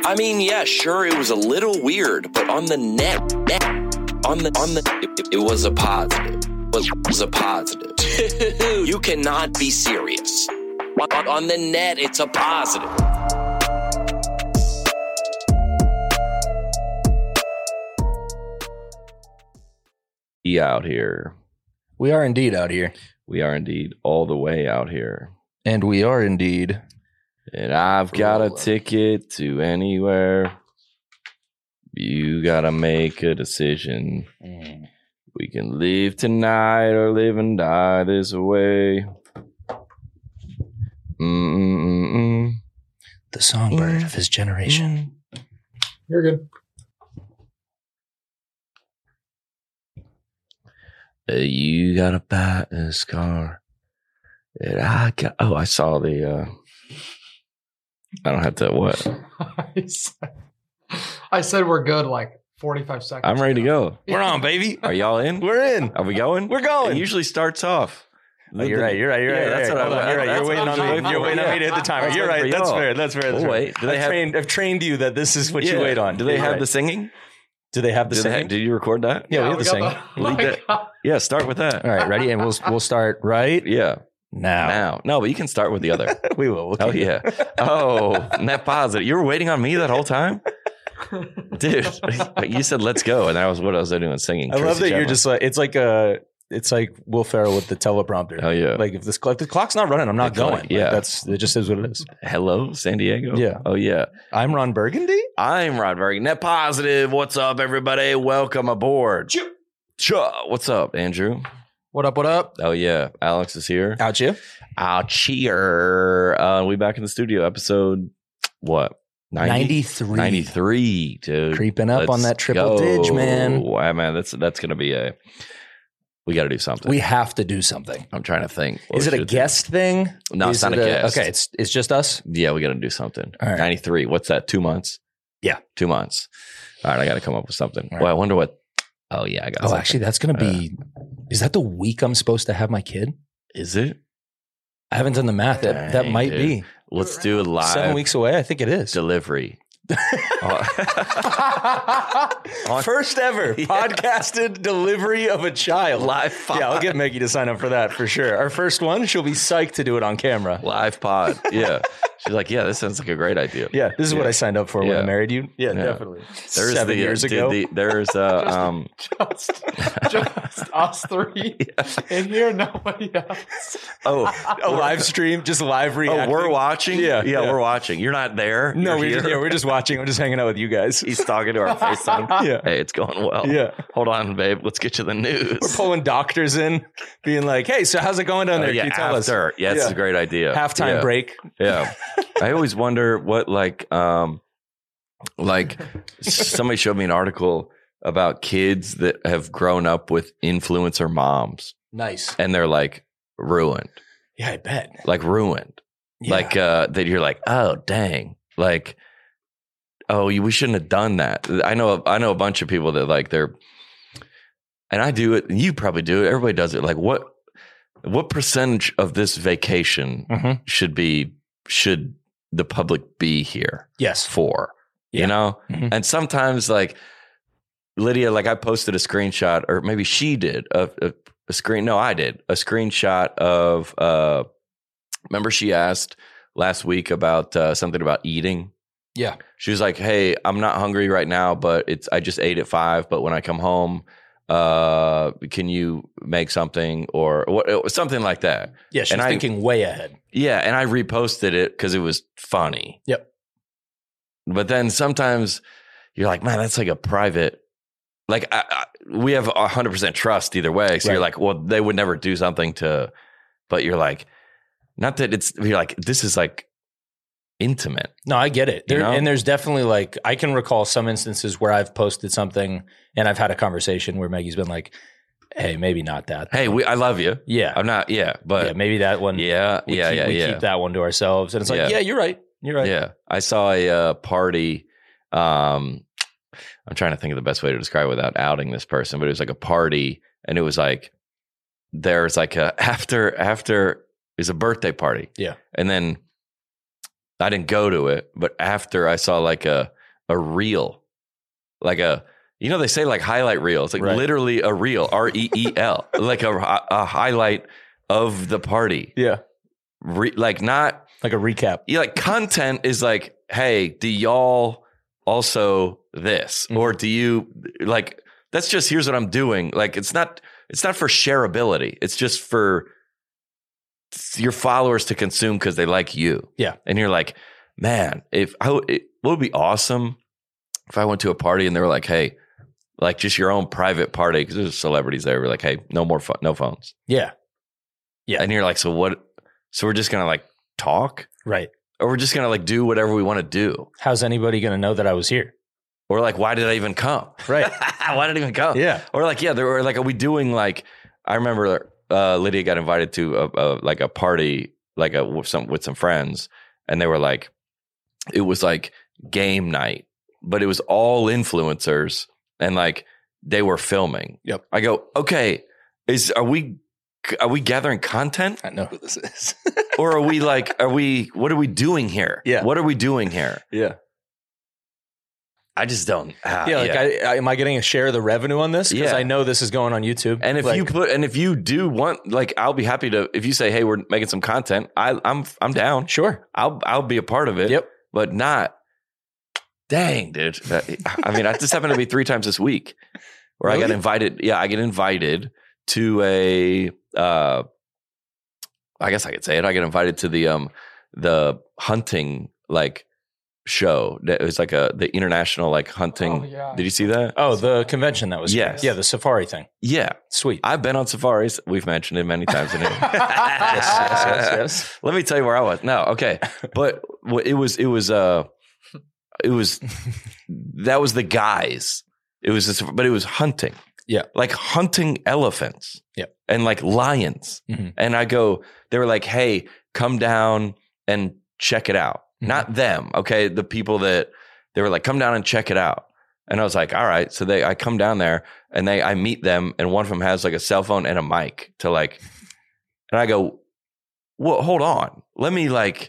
I mean, yeah, sure, it was a little weird, but on the net, it was a positive. It was a positive. You cannot be serious. On the net, it's a positive. Be out here. We are indeed out here. We are indeed all the way out here. And we are indeed. And I've got a Rolling. ticket to anywhere. You gotta make a decision. We can live tonight or live and die this way. The songbird of his generation. You're good. You gotta buy a car. And I saw the I don't have to what? I said we're good like 45 seconds. I'm ready to go. We're on, baby. Are y'all in? We're in. Are we going? We're going. It usually starts off. Oh, you're right. That's what Hold on, you're right. You're waiting on me. You're waiting on me to hit the timer. You're right. That's fair. That's fair. We'll wait. Do they I've trained you that this is what you wait on. Do they have the singing? Do they have the singing? Did you record that? Yeah, we have the singing. Lead that. Yeah, start with that. All right, ready? And we'll start right Yeah. now. No, but you can start with the other. We will. We'll Oh keep yeah. Oh, net positive. You were waiting on me that whole time, dude. You said let's go, and that was what I was doing singing. I love Tracy that you're Chapman. just like it's like Will Ferrell with the teleprompter. Oh yeah. Like if the clock's not running, I'm not It's like, going. yeah. Like, it just is what it is. Hello, San Diego. Yeah. Oh yeah. I'm Ron Burgundy. I'm Rod Berg. Net positive. What's up, everybody? Welcome aboard. What's up, Andrew? What up? What up? Oh yeah, Alex is here. Out you. I'll cheer. We back in the studio. Episode what? 93. 93, dude. Creeping up on that triple dig, man. Wow, man, that's gonna be we got to do something. We have to do something. I'm trying to think. What Is it we a should do. guest thing? No, it's not a guest. Okay, it's just us. Yeah, we got to do something. All right. 93. What's that? 2 months? Yeah. 2 months. All right, I got to come up with something. All Well, right. I wonder what. Oh yeah, I got. Oh, something. actually, that's going to be. Is that the week I'm supposed to have my kid? Is it? I haven't done the math. That Dang, might dude. be Let's do a live 7 weeks away. I think it is. delivery. First ever podcasted delivery of a child. Live pod. Yeah, I'll get Meggie to sign up for that for sure. Our first one, she'll be psyched to do it on camera. Live pod. Yeah. She's like, yeah, this sounds like a great idea. Yeah, this is what I signed up for when Yeah. I married you. Yeah, Yeah. definitely. There's 7 years ago. there's Just us three. And here, nobody else. a live stream, just live reacting. we're watching. Yeah, yeah, yeah. we're watching. You're not there. No, You're we're here. just watching. I'm just hanging out with you guys. He's talking to our FaceTime. Yeah. Hey, it's going well. Yeah. Hold on, babe. Let's get you the news. We're pulling doctors in, being like, "Hey, so how's it going down there? Oh, yeah, Can you tell us?" after. Yeah, it's Yeah. a great idea. Halftime Yeah. break. Yeah. I always wonder what like somebody showed me an article about kids that have grown up with influencer moms Nice. and they're like ruined. Yeah, I bet. Like ruined. Yeah. Like that you're like, "Oh, dang." Like we shouldn't have done that. I know a bunch of people that like they're and I do it, and you probably do it. Everybody does it. Like what percentage of this vacation Mhm. should the public be here Yes. for? Yeah. You know? Mhm. And sometimes like Lydia, like I posted a screenshot, or maybe she did a screen. No, I did a screenshot of remember she asked last week about something about eating. Yeah. She was like, "Hey, I'm not hungry right now, but I just ate at 5. But when I come home, can you make something or something like that?" Yeah, she's And thinking way ahead. Yeah, and I reposted it because it was funny. Yep. But then sometimes you're like, "Man, that's like a private." Like we have 100% trust either way. So Right. you're like, "Well, they would never do something to," but you're like, not that you're like, this is like intimate. No, I get it. You know? And there's definitely like, I can recall some instances where I've posted something and I've had a conversation where Maggie's been like, "Hey, maybe not that." Hey, I love you. Yeah. I'm not. Yeah, but Yeah, maybe that one. yeah, we yeah, keep that one to ourselves. And it's like, Yeah. yeah, you're right. You're right. Yeah, I saw a party. I'm trying to think of the best way to describe it without outing this person, but it was like a party, and it was like there's like a after is a birthday party. Yeah. And then I didn't go to it, but after I saw like a reel, like they say like highlight reel. It's like literally a reel, REEL, like a highlight of the party. Yeah. Like not like a recap. Yeah, like content is like, hey, do y'all also this? Or do you like, that's just, here's what I'm doing. Like, it's not for shareability. It's just for your followers to consume because they like you. Yeah. And you're like, man, it would be awesome if I went to a party and they were like, hey, like just your own private party, because there's celebrities there. We're like, hey, no more no phones. Yeah. Yeah. And you're like, so what? So we're just going to like talk? Right. Or we're just going to like do whatever we want to do. How's anybody going to know that I was here? Or like, why did I even come? Right. Why did I even come? Yeah. Or like, yeah, there were like, are we doing like, I remember Lydia got invited to like a party, like with some friends. And they were like, it was like game night, but it was all influencers and like they were filming. Yep. I go, okay, are we gathering content? I know who this is. Or what are we doing here? Yeah. What are we doing here? Yeah. I just don't. Am I getting a share of the revenue on this? Because I know this is going on YouTube. And if you do want, like, I'll be happy to, if you say, hey, we're making some content, I'm down. Sure. I'll be a part of it. Yep. But not, dang, dude. I mean, I just happened to be 3 times this week where really? I got invited. Yeah. I get invited to I guess I could say it. I get invited to the hunting, like, show. It was like the international like hunting. Oh, yeah. Did you see that? Oh, the convention that was. Yes. Yeah, the safari thing. Yeah. Sweet. I've been on safaris. We've mentioned it many times in here. yes. Let me tell you where I was. No, okay. But it was that was the guys. But it was hunting. Yeah. Like hunting elephants. Yeah. And like lions. Mm-hmm. And they were like, hey, come down and check it out. Not them, okay? The people that they were like, come down and check it out. And I was like, all right. So I come down there and I meet them, and one of them has like a cell phone and a mic to like, and I go, well, hold on. Let me like,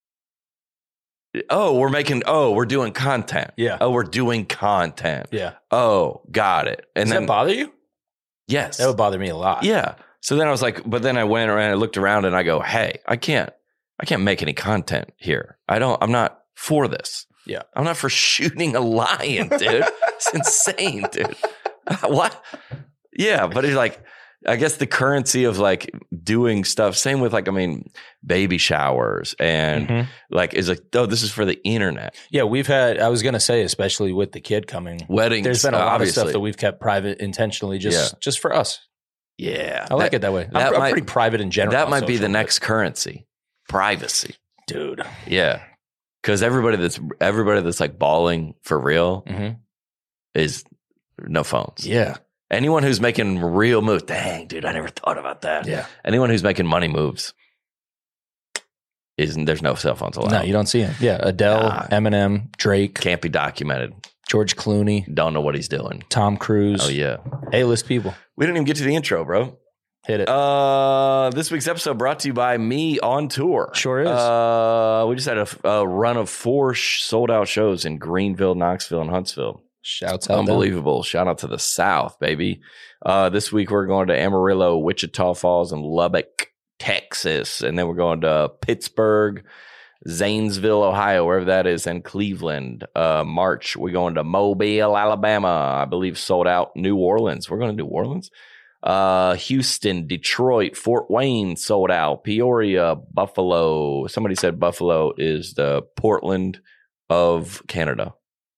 we're doing content. Yeah. Oh, we're doing content. Yeah. Oh, got it. And Does then that bother you? Yes. That would bother me a lot. Yeah. So then I was like, but then I went around, I looked around and I go, hey, I can't make any content here. I'm not for this. Yeah. I'm not for shooting a lion, dude. It's insane, dude. What? Yeah. But it's like, I guess the currency of like doing stuff, same with like, I mean, baby showers and like, is like, oh, this is for the internet. Yeah. I was going to say, especially with the kid coming, weddings. There's been a lot of stuff that we've kept private intentionally just for us. Yeah. I like it that way. I'm pretty private in general. That might be the next currency. Privacy, dude. Yeah, because everybody that's like balling for real is no phones. Yeah, anyone who's making real moves. Dang, dude, I never thought about that. Yeah, anyone who's making money moves there's no cell phones allowed. No, you don't see it. Yeah, Adele, Eminem, Drake can't be documented. George Clooney, don't know what he's doing. Tom Cruise. Oh yeah, A-list people. We didn't even get to the intro, bro. Hit it. This week's episode brought to you by Me on Tour. Sure is. We just had a run of 4 sold out shows in Greenville, Knoxville, and Huntsville. Shouts out. Unbelievable. Shout out to the South, baby. This week we're going to Amarillo, Wichita Falls, and Lubbock, Texas. And then we're going to Pittsburgh, Zanesville, Ohio, wherever that is, and Cleveland. March, we're going to Mobile, Alabama. I believe sold out. New Orleans. We're going to New Orleans. Houston, Detroit, Fort Wayne sold out. Peoria, Buffalo. Somebody said Buffalo is the Portland of Canada.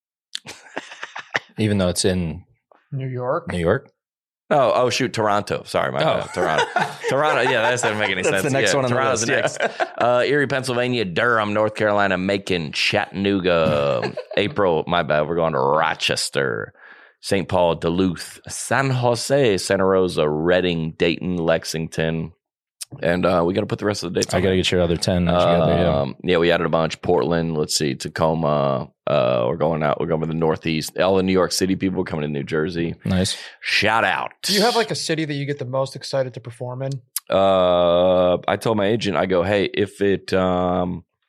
Even though it's in New York. Oh, shoot, Toronto. Sorry, my bad. Toronto. Yeah, that doesn't make any sense. That's the next one on Toronto's the list. next. Erie, Pennsylvania, Durham, North Carolina, Macon, Chattanooga. April, my bad. We're going to Rochester, St. Paul, Duluth, San Jose, Santa Rosa, Reading, Dayton, Lexington. And we got to put the rest of the dates on. I got to get your other 10. Yeah, we added a bunch. Portland, let's see, Tacoma. We're going to the Northeast. All the New York City people are coming to New Jersey. Nice. Shout out. Do you have like a city that you get the most excited to perform in? I told my agent, I go, hey, if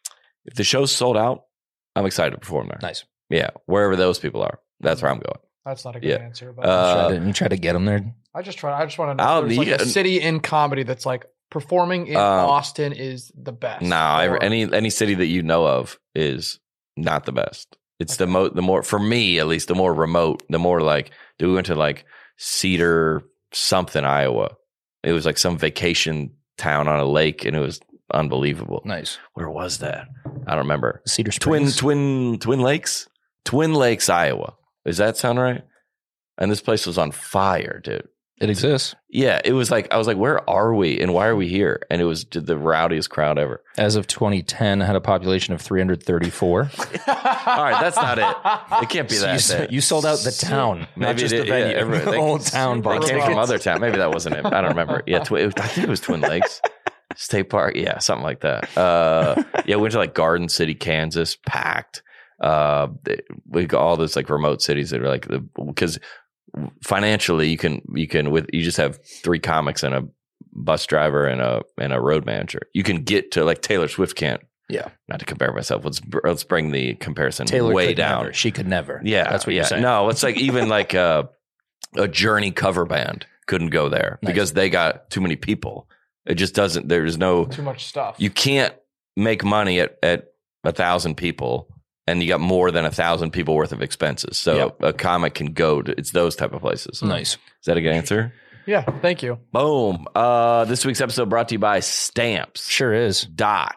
If the show's sold out, I'm excited to perform there. Nice. Yeah, wherever those people are, that's where I'm going. That's not a good Yeah. answer, but You try to get them there. I just want to know I'll if there's like need a it. city in comedy that's like performing in Austin is the best. Or- any city that you know of is not the best. It's the more for me at least, the more remote, the more like. We went to like Cedar something, Iowa. It was like some vacation town on a lake, and it was unbelievable. Nice. Where was that? I don't remember. Cedar Springs. Twin Lakes, Twin Lakes, Iowa. Does that sound right? And this place was on fire, dude. It exists. Yeah, it was like I was like, where are we, and why are we here? And it was the rowdiest crowd ever. As of 2010, had a population of 334. All right, that's not it. It can't be that. So you sold out the town, not Maybe just it- the venue. yeah, everyone- the whole town They bought came tickets. from other town. Maybe that wasn't it. I don't remember. Yeah, I think it was Twin Lakes State Park. Yeah, something like that. Yeah, we went to like Garden City, Kansas, packed. We got all those like remote cities that are like because financially you can you just have 3 comics and a bus driver and a road manager. You can get to like Taylor Swift can't. Yeah. Not to compare myself. Let's bring the comparison Taylor way could down. never. She could never. Yeah, That's what you're saying. No, it's like even like a Journey cover band couldn't go there Nice. because they got too many people. It just doesn't. There's no. too much stuff. You can't make money at 1,000 people, and you got more than 1,000 people worth of expenses. So Yep. a comic can go to it's those type of places. Nice. Is that a good answer? Yeah, thank you. Boom. This week's episode brought to you by Stamps. Sure is.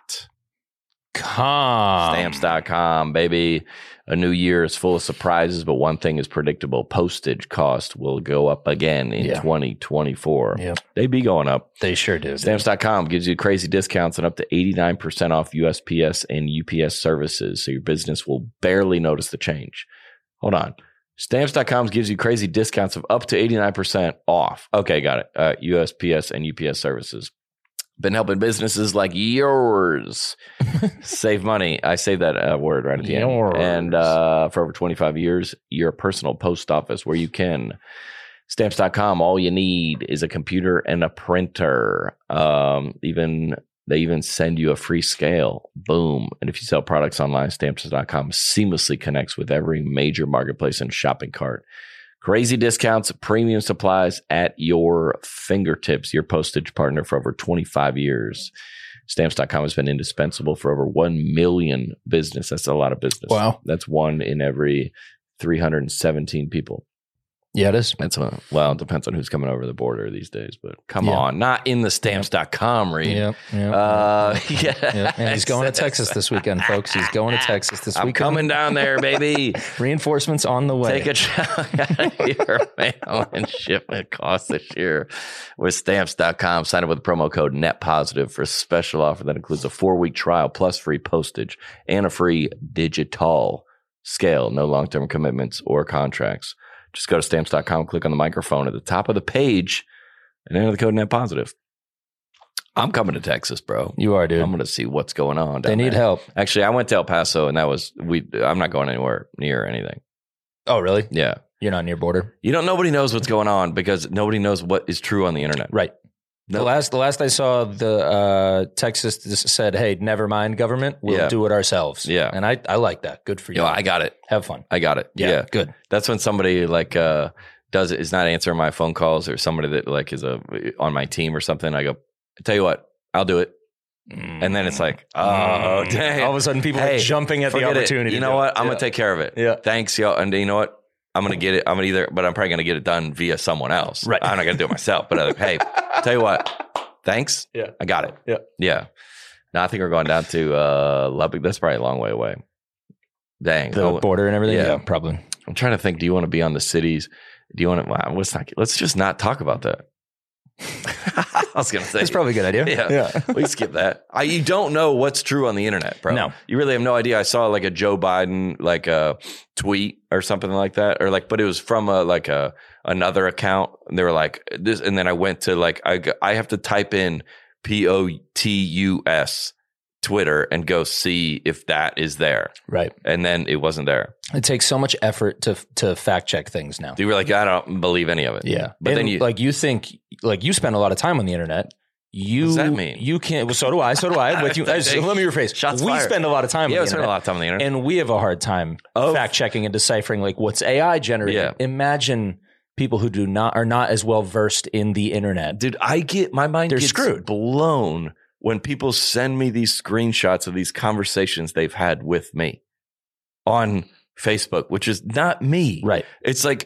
Stamps.com, baby. A new year is full of surprises, but one thing is predictable. Postage cost will go up again in 2024. Yep. They be going up. They sure do. Stamps.com gives you crazy discounts and up to 89% off USPS and UPS services, so your business will barely notice the change. Hold on. Stamps.com gives you crazy discounts of up to 89% off. Okay, got it. USPS and UPS services. Been helping businesses like yours save money. I say that word right at the Yours. end. And for over 25 years, your personal post office where you can. Stamps.com, all you need is a computer and a printer. They even send you a free scale. Boom. And if you sell products online, Stamps.com seamlessly connects with every major marketplace and shopping cart. Crazy discounts, premium supplies at your fingertips. Your postage partner for over 25 years. Stamps.com has been indispensable for over 1 million business. That's a lot of business. Wow. That's 1 in every 317 people. Yeah, it is. That's well, it depends on who's coming over the border these days, but come Yeah. on, not in the Stamps.com read. Yep. Yeah. And he's going to Texas this weekend, folks. He's going to Texas this I'm weekend. coming down there, baby. Reinforcements on the way. Take a chunk out of your mail and shipment costs this year with Stamps.com. Sign up with the promo code NETPOSITIVE for a special offer that includes a 4-week trial plus free postage and a free digital scale. No long-term commitments or contracts. Just go to Stamps.com, click on the microphone at the top of the page, and enter the code NETPOSITIVE. I'm coming to Texas, bro. You are, dude. I'm going to see what's going on down They need there. help. Actually, I went to El Paso, and I'm not going anywhere near anything. Oh, really? Yeah. You're not near border? Nobody knows what's going on because nobody knows what is true on the internet. Right. Nope. The last I saw, the Texas just said, "Hey, never mind, government. We'll Yeah. do it ourselves." Yeah. and I like that. Good for you. Yo, I got it. Have fun. I got it. Yeah. good. That's when somebody like is not answering my phone calls or somebody that like is on my team or something. I go, I tell you what, I'll do it. And then it's like, oh, dang. All of a sudden, people Hey, are jumping at the forget it. opportunity. You to know do what? it. I'm gonna take care of it. Yeah. Thanks, yo. And you know what? I'm gonna get it. I'm probably gonna get it done via someone else. Right. I'm not gonna do it myself. But hey, tell you what. Thanks. Yeah. I got it. Yeah. Yeah. Now I think we're going down to Lubbock. That's probably a long way away. Dang. the Oh, border and everything. yeah. Yeah, probably. I'm trying to think. Do you want to be on the cities? Do you want to? Wow, let's just not talk about that. I was gonna say That's probably a good idea. Yeah. We skip that. You don't know what's true on the internet, bro. No. You really have no idea. I saw like a Joe Biden like a tweet or something like that, or like, but it was from another account, and they were like this, and then I went to like I have to type in POTUS Twitter and go see if that is there, Right. and then it wasn't there. It takes so much effort to fact check things now. You were like, I don't believe any of it. Yeah. but And then you like you think like you spend a lot of time on the internet. What does that mean? You can't. Well, so do I. With you, let me rephrase. Shots we fired. spend a lot of time. Yeah, on we the spend a internet, lot of time on the internet. and we have a hard time fact checking and deciphering like what's AI generated. Yeah. Imagine people who are not as well versed in the internet. Dude, my mind They're gets screwed. blown when people send me these screenshots of these conversations they've had with me on Facebook, which is not me. Right. It's like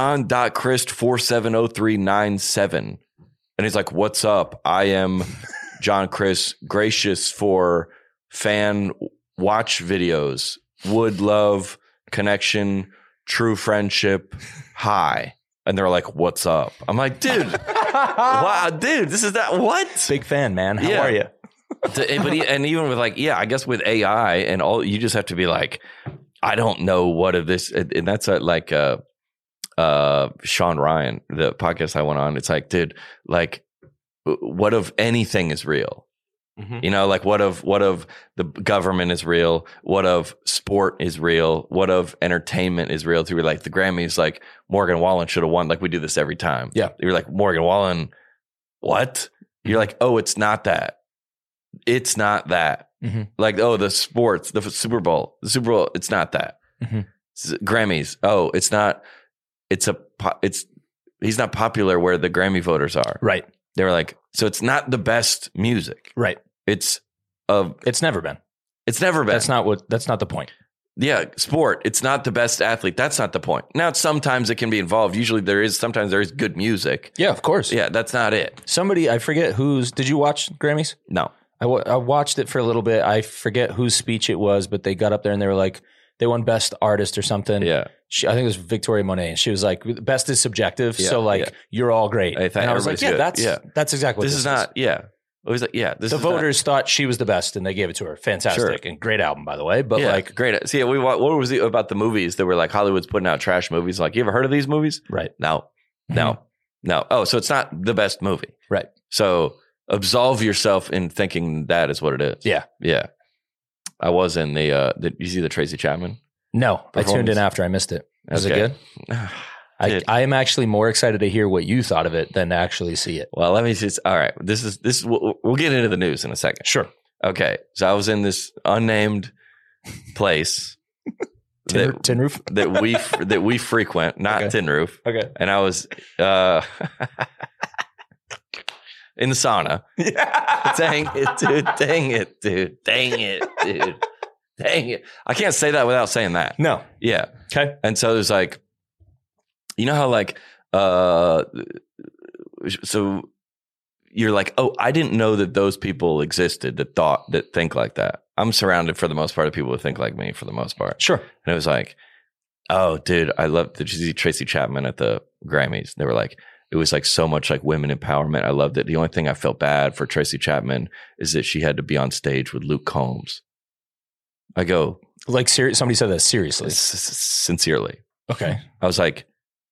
John.Christ470397. And he's like, what's up? I am John Chris, gracious for fan watch videos, would love connection, true friendship, hi. And they're like, what's up? I'm like, dude, wow, dude, this is that. What? Big fan, man. How Yeah. are you? And even with like, I guess with AI and all, you just have to be like, I don't know what of this. And that's like Sean Ryan, the podcast I went on. It's like, dude, like, what of anything is real? Mm-hmm. You know, like what of the government is real? What of sport is real? What of entertainment is real? Through like the Grammys, like Morgan Wallen should have won. Like we do this every time. Yeah. You're like, Morgan Wallen, what? You're like, oh, it's not that. It's not that. Mm-hmm. Like, oh, the sports, the Super Bowl, it's not that. Mm-hmm. Grammys, oh, it's not. He's not popular where the Grammy voters are. Right. They were like, so it's not the best music. Right. It's never been. It's never been. That's not the point. Yeah, sport. It's not the best athlete. That's not the point. Now, sometimes it can be involved. Usually, sometimes there is good music. Yeah, of course. Yeah, that's not it. Somebody, I forget did you watch Grammys? No. I watched it for a little bit. I forget whose speech it was, but they got up there and they were like, they won best artist or something. Yeah. I think it was Victoria Monet. And she was like, best is subjective. Yeah, so like, yeah. you're all great. I think and I was like, everybody's yeah, good. that's exactly what This is not. Yeah. It was like, yeah. The voters thought she was the best and they gave it to her. Fantastic. And great album, by the way. But like, great. See, what was it about the movies that were like Hollywood's putting out trash movies? Like, you ever heard of these movies? Right. No. Oh, so it's not the best movie. Right. So absolve yourself in thinking that is what it is. Yeah. Yeah. I was in did you see the Tracy Chapman? No, I tuned in after I missed it. Was it good? I am actually more excited to hear what you thought of it than to actually see it. Well, let me just, all right. This is, we'll get into the news in a second. Sure. Okay. So I was in this unnamed place. Tin Roof? that we frequent, not Okay. Tin Roof. Okay. And I was in the sauna. Dang it, dude. I can't say that without saying that. No. Yeah. Okay. And so there's like, you know how like, so you're like, oh, I didn't know that those people existed that think like that. I'm surrounded for the most part of people who think like me for the most part. Sure. And it was like, oh, dude, did you see Tracy Chapman at the Grammys? They were like, it was like so much like women empowerment. I loved it. The only thing I felt bad for Tracy Chapman is that she had to be on stage with Luke Combs. I go, like somebody said that seriously. Sincerely. Okay. I was like,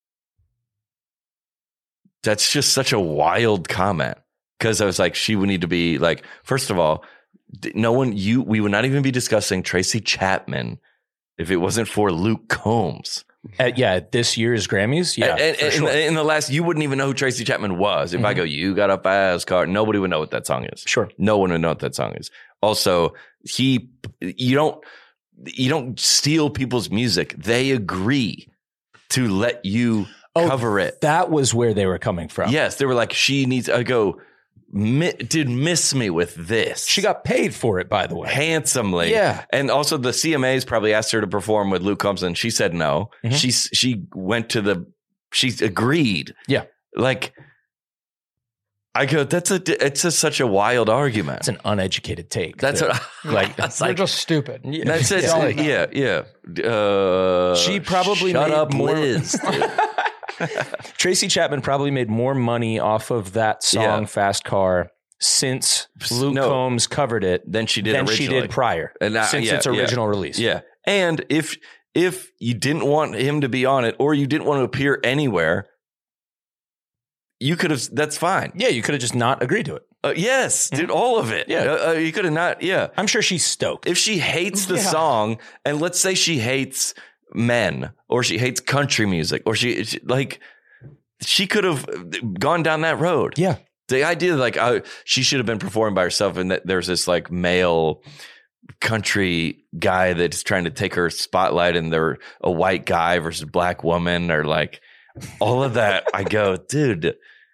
that's just such a wild comment. Because I was like, she would need to be like, first of all, we would not even be discussing Tracy Chapman if it wasn't for Luke Combs. At this year's Grammys? Yeah. In the last, you wouldn't even know who Tracy Chapman was. If I go, you got a fast car, nobody would know what that song is. Sure. No one would know what that song is. Also, you don't steal people's music. They agree to let you cover it. That was where they were coming from. Yes. They were like, she needs, I go, dude, miss me with this. She got paid for it, by the way. Handsomely. Yeah. And also the CMAs probably asked her to perform with Luke Combs and she said no. Mm-hmm. She went to she agreed. Yeah. Like, I go, it's such a wild argument. It's an uneducated take. That's what You're just stupid. That's it. Yeah. She probably shut made up, more. Liz. Tracy Chapman probably made more money off of that song, Fast Car, since Luke Combs covered it than she did prior, since its original release. Yeah. And if you didn't want him to be on it or you didn't want to appear anywhere, you could have, that's fine. Yeah, you could have just not agreed to it. Yes, dude, all of it. Yeah. You could have not, yeah. I'm sure she's stoked. If she hates the song, and let's say she hates men, or she hates country music, or she could have gone down that road. Yeah. The idea like she should have been performing by herself, and that there's this like male country guy that's trying to take her spotlight, and they're a white guy versus black woman, or like all of that. I go, dude,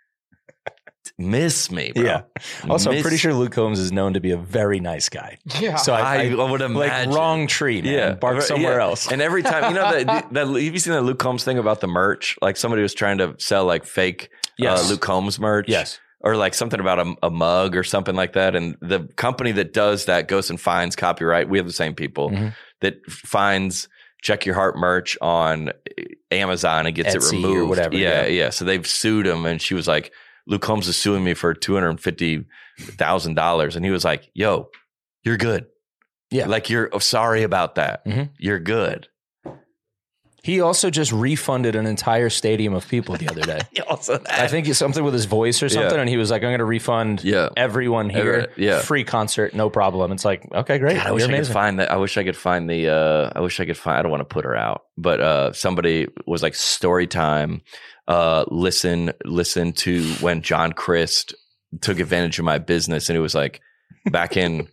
miss me, bro. Yeah. Also, I'm pretty sure Luke Combs is known to be a very nice guy. Yeah. So I would imagine. Like, wrong tree, man. Yeah. Bark somewhere else. And every time, you know, that have you seen that Luke Combs thing about the merch? Like somebody was trying to sell like fake Luke Combs merch. Yes. Or like something about a mug or something like that. And the company that does that goes and finds copyright. We have the same people that finds Check Your Heart merch on Amazon and gets Etsy it removed. Or whatever. Yeah. So they've sued him, and she was like, Luke Combs is suing me for $250,000. And he was like, yo, you're good. Yeah. Like, you're sorry about that. You're good. He also just refunded an entire stadium of people the other day. I think it's something with his voice or something. And he was like, I'm going to refund everyone here. Free concert, no problem. It's like, okay, great. God, I wish I could find that. I wish I could find I don't want to put her out, but somebody was like, story time. Listen to when John Crist took advantage of my business. And it was like back in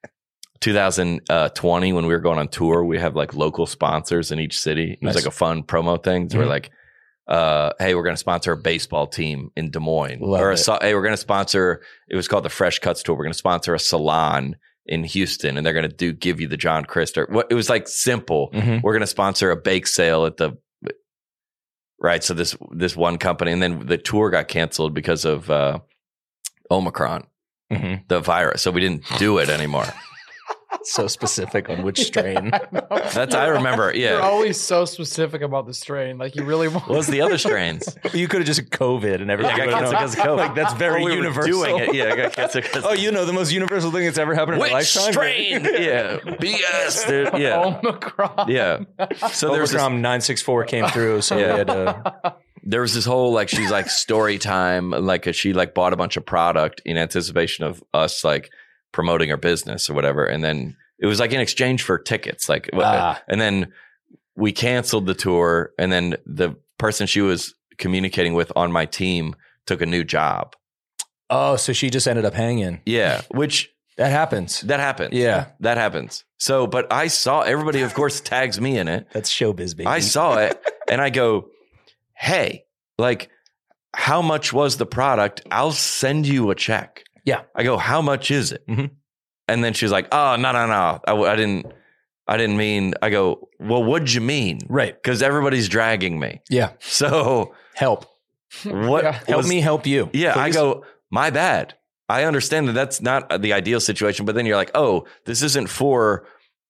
2020 when we were going on tour, we have like local sponsors in each city. It was like a fun promo thing. So we're like, hey, we're going to sponsor a baseball team in Des Moines. Hey, we're going to sponsor, it was called the Fresh Cuts Tour. We're going to sponsor a salon in Houston, and they're going to give you the John Crist. It was like simple. We're going to sponsor a bake sale at the, right. So this one company, and then the tour got canceled because of Omicron, the virus. So we didn't do it anymore. So specific on which strain. I remember. Yeah. You're always so specific about the strain. Like, you really want. What was the other strains? You could have just COVID and everything. I got canceled because of COVID. Like, that's very universal. Doing it. Yeah, I got canceled because the most universal thing that's ever happened in my lifetime. Strain? Yeah. BS, dude. Yeah. Omicron. Yeah. So there's Omicron 964 came through, so we had to. There was this whole, like, she's like story time, like she like bought a bunch of product in anticipation of us like promoting her business or whatever. And then it was like in exchange for tickets, like, and then we canceled the tour. And then the person she was communicating with on my team took a new job. Oh, so she just ended up hanging. Yeah. Which that happens. Yeah. That happens. So, but I saw everybody, of course, tags me in it. That's showbiz, baby. I saw it and I go, hey, like, how much was the product? I'll send you a check. Yeah. I go, how much is it? And then she's like, oh, no. I didn't mean, I go, well, what'd you mean? Right. Because everybody's dragging me. Yeah. So help. What? Help me help you. Yeah. Please? I go, my bad. I understand that that's not the ideal situation, but then you're like, oh, this isn't for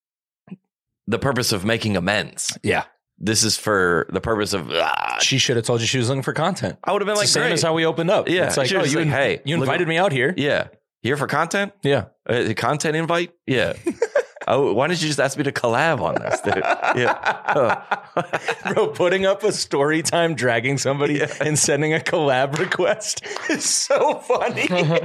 the purpose of making amends. Yeah. This is for the purpose of. She should have told you she was looking for content. I would have been like, the same as how we opened up. Yeah. It's like, hey, you invited me out here. Yeah. Here for content? Yeah. The content invite? Yeah. Why didn't you just ask me to collab on this, dude? Yeah. Bro, putting up a story time, dragging somebody and sending a collab request is so funny.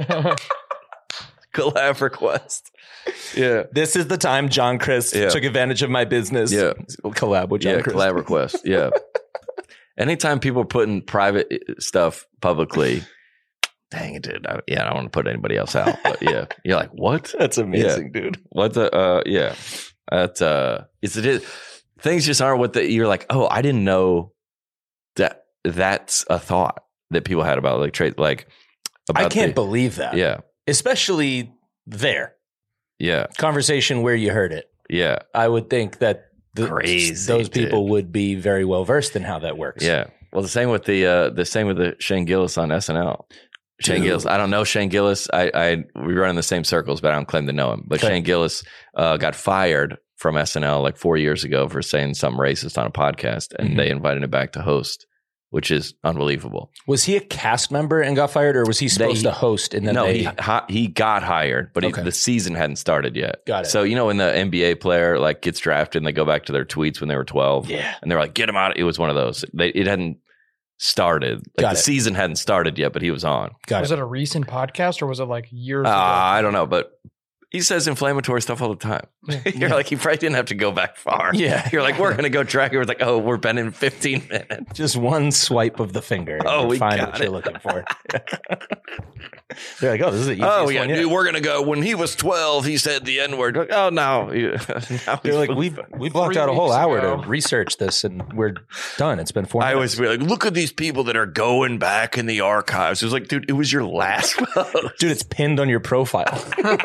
Collab request. Yeah. This is the time John Crist took advantage of my business. Yeah. Collab with John Crist. Collab request. Yeah. Anytime people are putting private stuff publicly, dang it, dude. I don't want to put anybody else out. But yeah. You're like, what? That's amazing, dude. What the That's it. Things just aren't what you're like, oh, I didn't know that's a thought that people had about like trade about I can't believe that. Yeah. Especially there. Yeah. Conversation where you heard it. Yeah. I would think that those people would be very well versed in how that works. Yeah. Well, the same with the Shane Gillis on SNL. Shane Gillis. I don't know Shane Gillis. We run in the same circles, but I don't claim to know him. But Shane Gillis got fired from SNL like 4 years ago for saying something racist on a podcast, and they invited him back to host, which is unbelievable. Was he a cast member and got fired, or was he supposed to host? And then he got hired, but the season hadn't started yet. Got it. So when the NBA player like gets drafted and they go back to their tweets when they were 12, and they're like, "Get him out!" It was one of those. It hadn't started. Like season hadn't started yet, but he was on. Was it a recent podcast or was it like years ago? I don't know, but he says inflammatory stuff all the time. You're like, he probably didn't have to go back far. Yeah. You're like, we're going to go track it. We're like, oh, we're been in 15 minutes. Just one swipe of the finger. Oh, we find got what you're looking for. They're like, oh, this is the easiest one yet. We're going to go. When he was 12, he said the N-word. Like, oh, no. They're like, we blocked out a whole hour to research this, and we're done. It's been 4 minutes. I always feel like, look at these people that are going back in the archives. It was like, dude, it was your last post. Dude, it's pinned on your profile.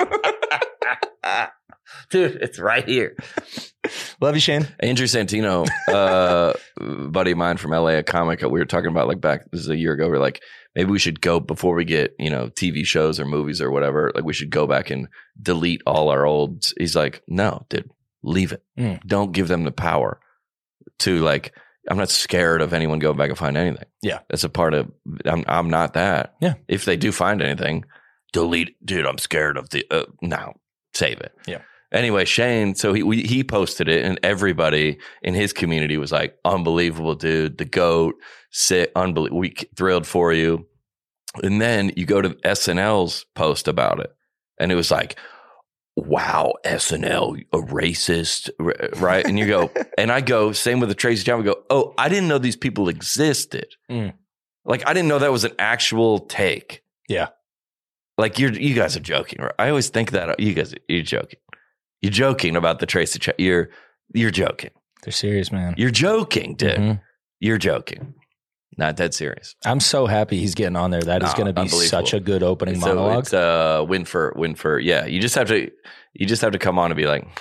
Dude, it's right here. Love you, Shane. Andrew Santino, buddy of mine from LA, a comic, we were talking about like back, this is a year ago, we're like, maybe we should go before we get, TV shows or movies or whatever. Like we should go back and delete all our old. He's like, no, dude, leave it. Don't give them the power to like, I'm not scared of anyone going back and find anything. Yeah. That's a part of, I'm not that. Yeah. If they do find anything, delete. Dude, I'm scared of the, no, save it. Yeah. Anyway, Shane, so he posted it, and everybody in his community was like, unbelievable, dude, the GOAT, sick, unbelievable, we thrilled for you. And then you go to SNL's post about it, and it was like, wow, SNL, a racist, right? And you go, and I go, same with the Tracy Chapman, we go, oh, I didn't know these people existed. Like, I didn't know that was an actual take. Yeah. Like, you guys are joking, right? I always think that, you're joking. You're joking about the Tracy Chapman. You're joking. They're serious, man. You're joking, dude. Mm-hmm. You're joking. Not dead serious. I'm so happy he's getting on there. That is going to be such a good opening monologue. It's a win for. Yeah, you just have to come on and be like,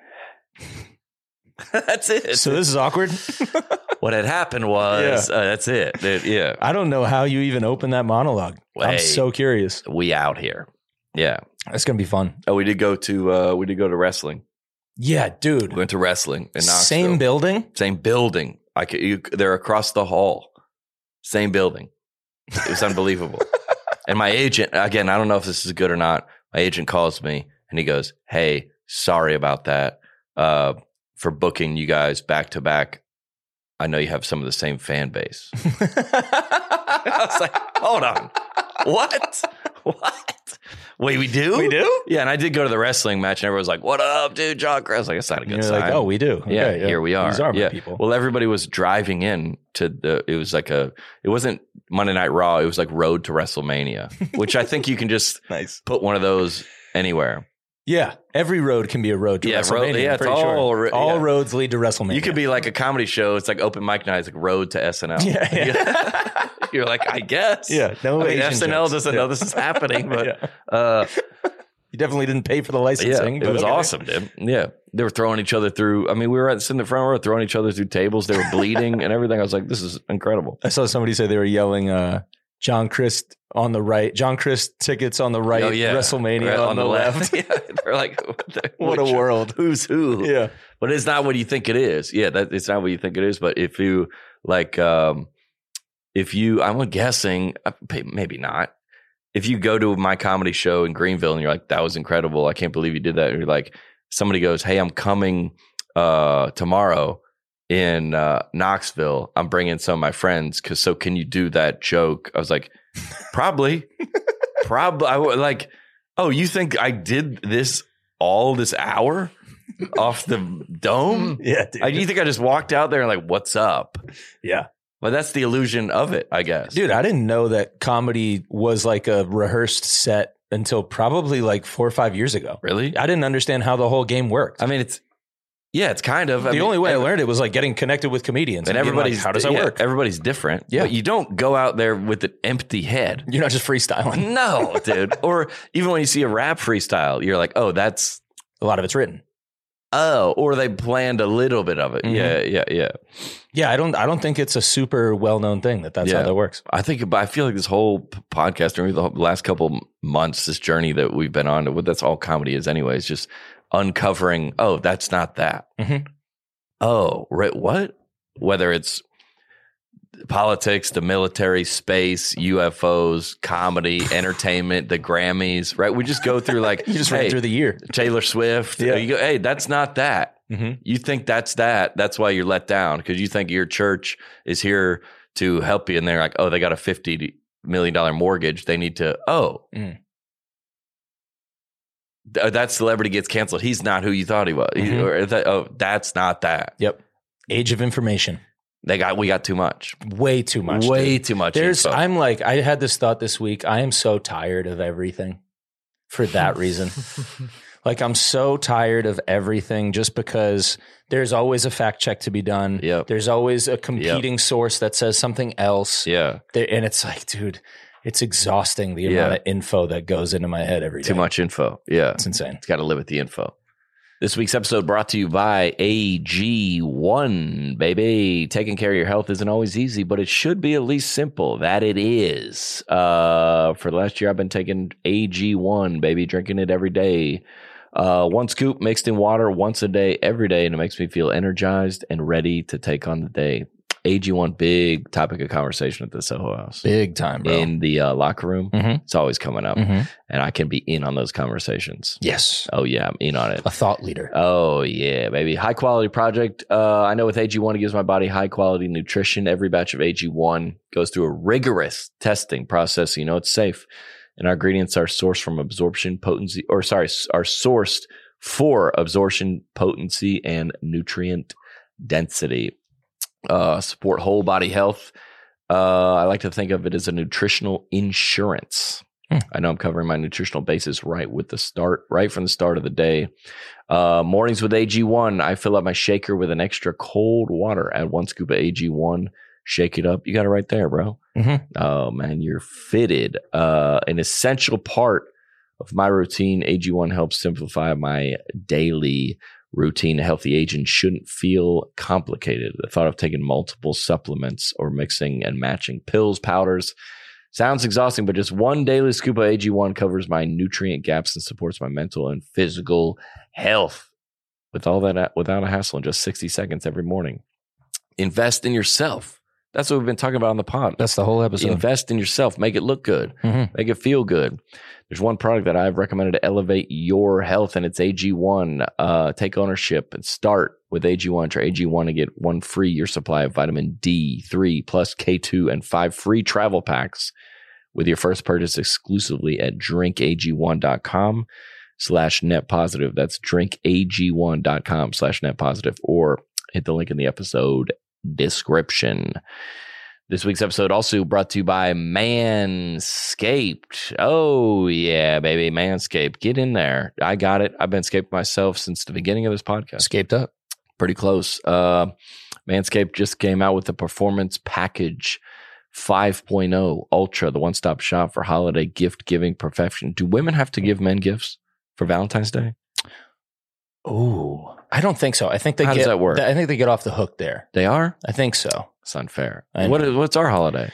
that's it. So this is awkward. What had happened was that's it. Yeah. I don't know how you even open that monologue. I'm so curious. We out here. Yeah. It's going to be fun. Oh, we did go to wrestling. Yeah, dude. We went to wrestling in Knoxville. Same building? Same building. They're across the hall. Same building. It was unbelievable. And my agent, again, I don't know if this is good or not. My agent calls me and he goes, hey, sorry about that. For booking you guys back to back. I know you have some of the same fan base. I was like, hold on. What? Wait, we do? We do? Yeah, and I did go to the wrestling match, and everyone was like, what up, dude? John Kress. Like, it's not a good sign. Like, oh, we do. Okay, yeah, here we are. These are my people. Well, everybody was driving in to it was like it wasn't Monday Night Raw. It was like Road to WrestleMania, which I think you can just put one of those anywhere. Yeah, every road can be a road to WrestleMania. It's all roads lead to WrestleMania. You could be like a comedy show. It's like open mic night. It's like Road to SNL. Yeah. You're like, I guess. Yeah. No, SNL doesn't know this is happening, but you definitely didn't pay for the licensing. Yeah, it was awesome, dude. Yeah, they were throwing each other through. I mean, we were sitting in the front row, throwing each other through tables. They were bleeding and everything. I was like, this is incredible. I saw somebody say they were yelling, John Christ on the right, John Christ tickets on the right, WrestleMania on the left. Yeah, they're like, what a world. Who's who? Yeah. But it's not what you think it is. Yeah, it's not what you think it is. But if you like, I'm guessing, maybe not. If you go to my comedy show in Greenville and you're like, that was incredible. I can't believe you did that. And you're like, somebody goes, hey, I'm coming tomorrow in Knoxville. I'm bringing some of my friends. So can you do that joke? I was like, probably. I would like, oh, you think I did this all this hour off the dome? Yeah. Dude. You think I just walked out there and like, what's up? Yeah. Well, that's the illusion of it, I guess. Dude, I didn't know that comedy was like a rehearsed set until probably like 4 or 5 years ago. Really? I didn't understand how the whole game worked. I mean, it's kind of. The only way I learned it was like getting connected with comedians. And everybody's like, how does that work? Everybody's different. Yeah. But you don't go out there with an empty head. You're not just freestyling. No, dude. Or even when you see a rap freestyle, you're like, oh, that's. A lot of it's written. Oh, or they planned a little bit of it. Mm-hmm. Yeah. Yeah, I don't think it's a super well-known thing that's how that works. I feel like this whole podcast, or the last couple months, this journey that we've been on, that's all comedy is anyway, is just uncovering, oh, that's not that. Mm-hmm. Oh, right, what? Whether it's politics, the military, space, UFOs, comedy, entertainment, the Grammys, right? We just go through like you just ran through the year. Taylor Swift. Yeah. You go, hey, that's not that. Mm-hmm. You think that's that. That's why you're let down, because you think your church is here to help you, and they're like, oh, they got a $50 million mortgage. They need to. that celebrity gets canceled. He's not who you thought he was. That's not that. Yep. Age of information. We got too much. Way too much. Way too much. I'm like, I had this thought this week. I am so tired of everything for that reason. Like, I'm so tired of everything just because there's always a fact check to be done. Yep. There's always a competing source that says something else. Yeah. And it's like, dude, it's exhausting the amount of info that goes into my head every day. Too much info. Yeah. It's insane. It's got to live with the info. This week's episode brought to you by AG1, baby. Taking care of your health isn't always easy, but it should be at least simple. That it is. For the last year, I've been taking AG1, baby, drinking it every day. 1 scoop mixed in water once a day, every day, and it makes me feel energized and ready to take on the day. AG1, big topic of conversation at the Soho House. Big time, bro. In the locker room. Mm-hmm. It's always coming up. Mm-hmm. And I can be in on those conversations. Yes. Oh, yeah, I'm in on it. A thought leader. Oh, yeah, baby. High quality project. I know with AG1, it gives my body high quality nutrition. Every batch of AG1 goes through a rigorous testing process, so you know it's safe. And our ingredients are sourced from are sourced for absorption, potency, and nutrient density. Support whole body health. I like to think of it as a nutritional insurance. I know I'm covering my nutritional basis right from the start of the day. Mornings with AG1, I fill up my shaker with an extra cold water. Add 1 scoop of AG1. Shake it up. You got it right there, bro. Mm-hmm. Oh, man, you're fitted. An essential part of my routine, AG1 helps simplify my daily routine. Healthy aging shouldn't feel complicated. The thought of taking multiple supplements or mixing and matching pills, powders, sounds exhausting, but just 1 daily scoop of AG1 covers my nutrient gaps and supports my mental and physical health. With all that, without a hassle, in just 60 seconds every morning. Invest in yourself. That's what we've been talking about on the pod. That's the whole episode. Invest in yourself. Make it look good. Mm-hmm. Make it feel good. There's one product that I've recommended to elevate your health, and it's AG1. Take ownership and start with AG1. Try AG1 and get 1 free year supply of vitamin D3 plus K2 and 5 free travel packs with your first purchase exclusively at drinkag1.com/netpositive. That's drinkag1.com/netpositive, or hit the link in the episode description. This week's episode also brought to you by Manscaped. Oh, yeah, baby. Manscaped. Get in there. I got it. I've been scaped myself since the beginning of this podcast. Scaped up. Pretty close. Manscaped just came out with the Performance Package 5.0 Ultra, the one-stop shop for holiday gift-giving perfection. Do women have to give men gifts for Valentine's Day? Oh, I don't think so. I think How does that work? I think they get off the hook there. They are? I think so. It's unfair. What's our holiday?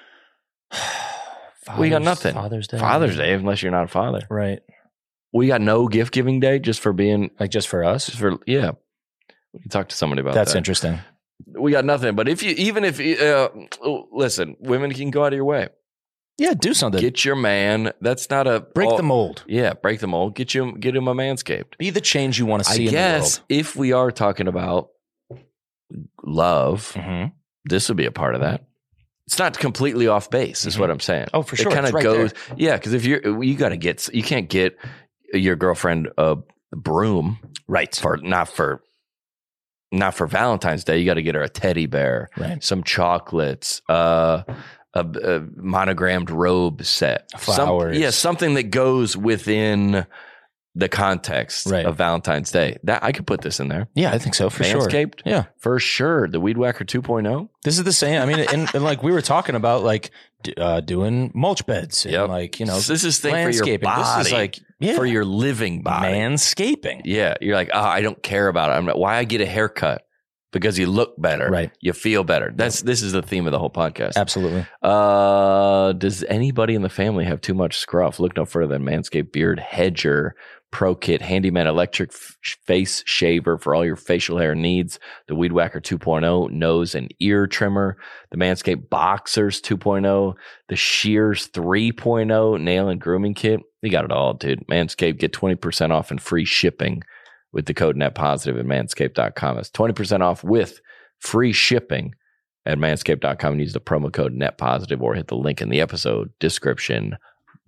We got nothing. Father's Day. Father's Day, unless you're not a father. Right. We got no gift giving day just for being just for us. Yeah. We can talk to somebody about that. That's interesting. We got nothing. But if listen, women can go out of your way. Yeah, do something. Get your man. That's not a break the mold. Yeah, break the mold. Get him a Manscaped. Be the change you want to see in the world. I guess if we are talking about love, mm-hmm. this would be a part of that. It's not completely off base, is what I'm saying. Oh, for sure. It kind of right goes, there. Yeah, because if you can't get your girlfriend a broom, right? Not for Valentine's Day. You got to get her a teddy bear, right? Some chocolates, a monogrammed robe set, flowers, something that goes within the context right. of Valentine's Day. That I could put this in there. Yeah, I think so for sure. Manscaped, yeah, for sure. The Weed Whacker 2.0. This is the same. I mean, and like we were talking about, like doing mulch beds, and like this is thing for your body. This is like for your living body. Manscaping. Yeah, you're like, I don't care about it. Why I get a haircut? Because you look better, right? You feel better. This is the theme of the whole podcast. Absolutely. Does anybody in the family have too much scruff? Look no further than Manscaped Beard Hedger Pro Kit Handyman Electric Face Shaver for all your facial hair needs. The Weed Whacker 2.0 Nose and Ear Trimmer. The Manscaped Boxers 2.0. The Shears 3.0 Nail and Grooming Kit. You got it all, dude. Manscaped, get 20% off and free shipping with the code NetPositive at manscaped.com. It's 20% off with free shipping at manscaped.com and use the promo code NetPositive or hit the link in the episode description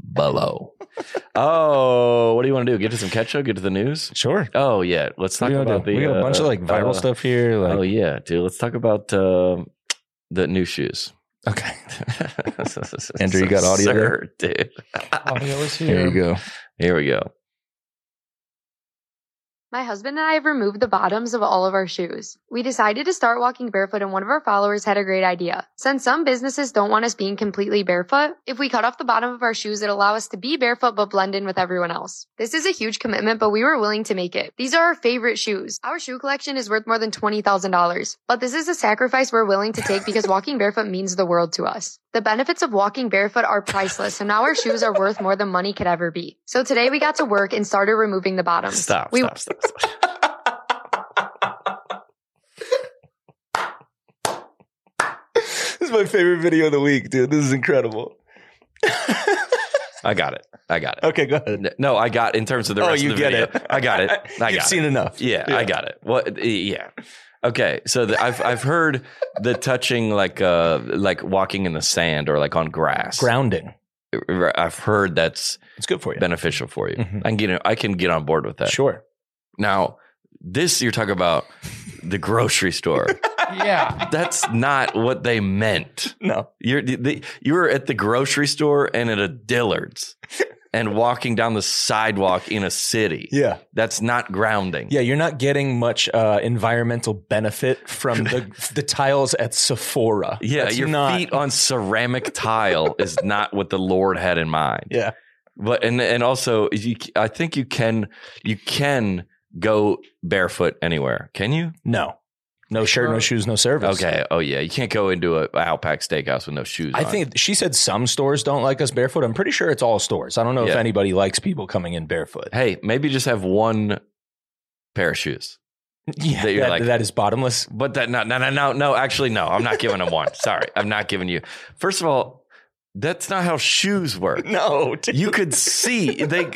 below. Oh, what do you want to do? Get to some ketchup? Get to the news? Sure. Oh, yeah. Let's talk about we got a bunch of like viral stuff here. Like... Oh, yeah, dude. Let's talk about the new shoes. Okay. Andrew, you got audio there? Dude. Audio is here. Here you go. Here we go. My husband and I have removed the bottoms of all of our shoes. We decided to start walking barefoot, and one of our followers had a great idea. Since some businesses don't want us being completely barefoot, if we cut off the bottom of our shoes, it'll allow us to be barefoot but blend in with everyone else. This is a huge commitment, but we were willing to make it. These are our favorite shoes. Our shoe collection is worth more than $20,000, but this is a sacrifice we're willing to take because walking barefoot means the world to us. The benefits of walking barefoot are priceless, so now our shoes are worth more than money could ever be. So today we got to work and started removing the bottoms. Stop. This is my favorite video of the week, dude. This is incredible. I got it. Okay, go ahead. No, I got in terms of the rest of the video. It. I got it. You've seen enough. Yeah, I got it. What? Yeah. Okay, so I've heard the touching like walking in the sand or like on grass. Grounding. I've heard it's good for you. Beneficial for you. Mm-hmm. I can get on board with that. Sure. Now, this you're talking about the grocery store. Yeah. That's not what they meant. No. You were at the grocery store and at a Dillard's and walking down the sidewalk in a city. Yeah. That's not grounding. Yeah, you're not getting much environmental benefit from the tiles at Sephora. Yeah, That's your feet on ceramic tile is not what the Lord had in mind. Yeah. But and also I think you can go barefoot anywhere. Can you? No shirt, no shoes, no service. Okay. Oh, yeah. You can't go into a Outback Steakhouse with no shoes on. I think she said some stores don't like us barefoot. I'm pretty sure it's all stores. I don't know if anybody likes people coming in barefoot. Hey, maybe just have one pair of shoes. Yeah, that is bottomless. But that no. Actually, no. I'm not giving them one. Sorry, I'm not giving you. First of all, that's not how shoes work. No, dude. You could see they.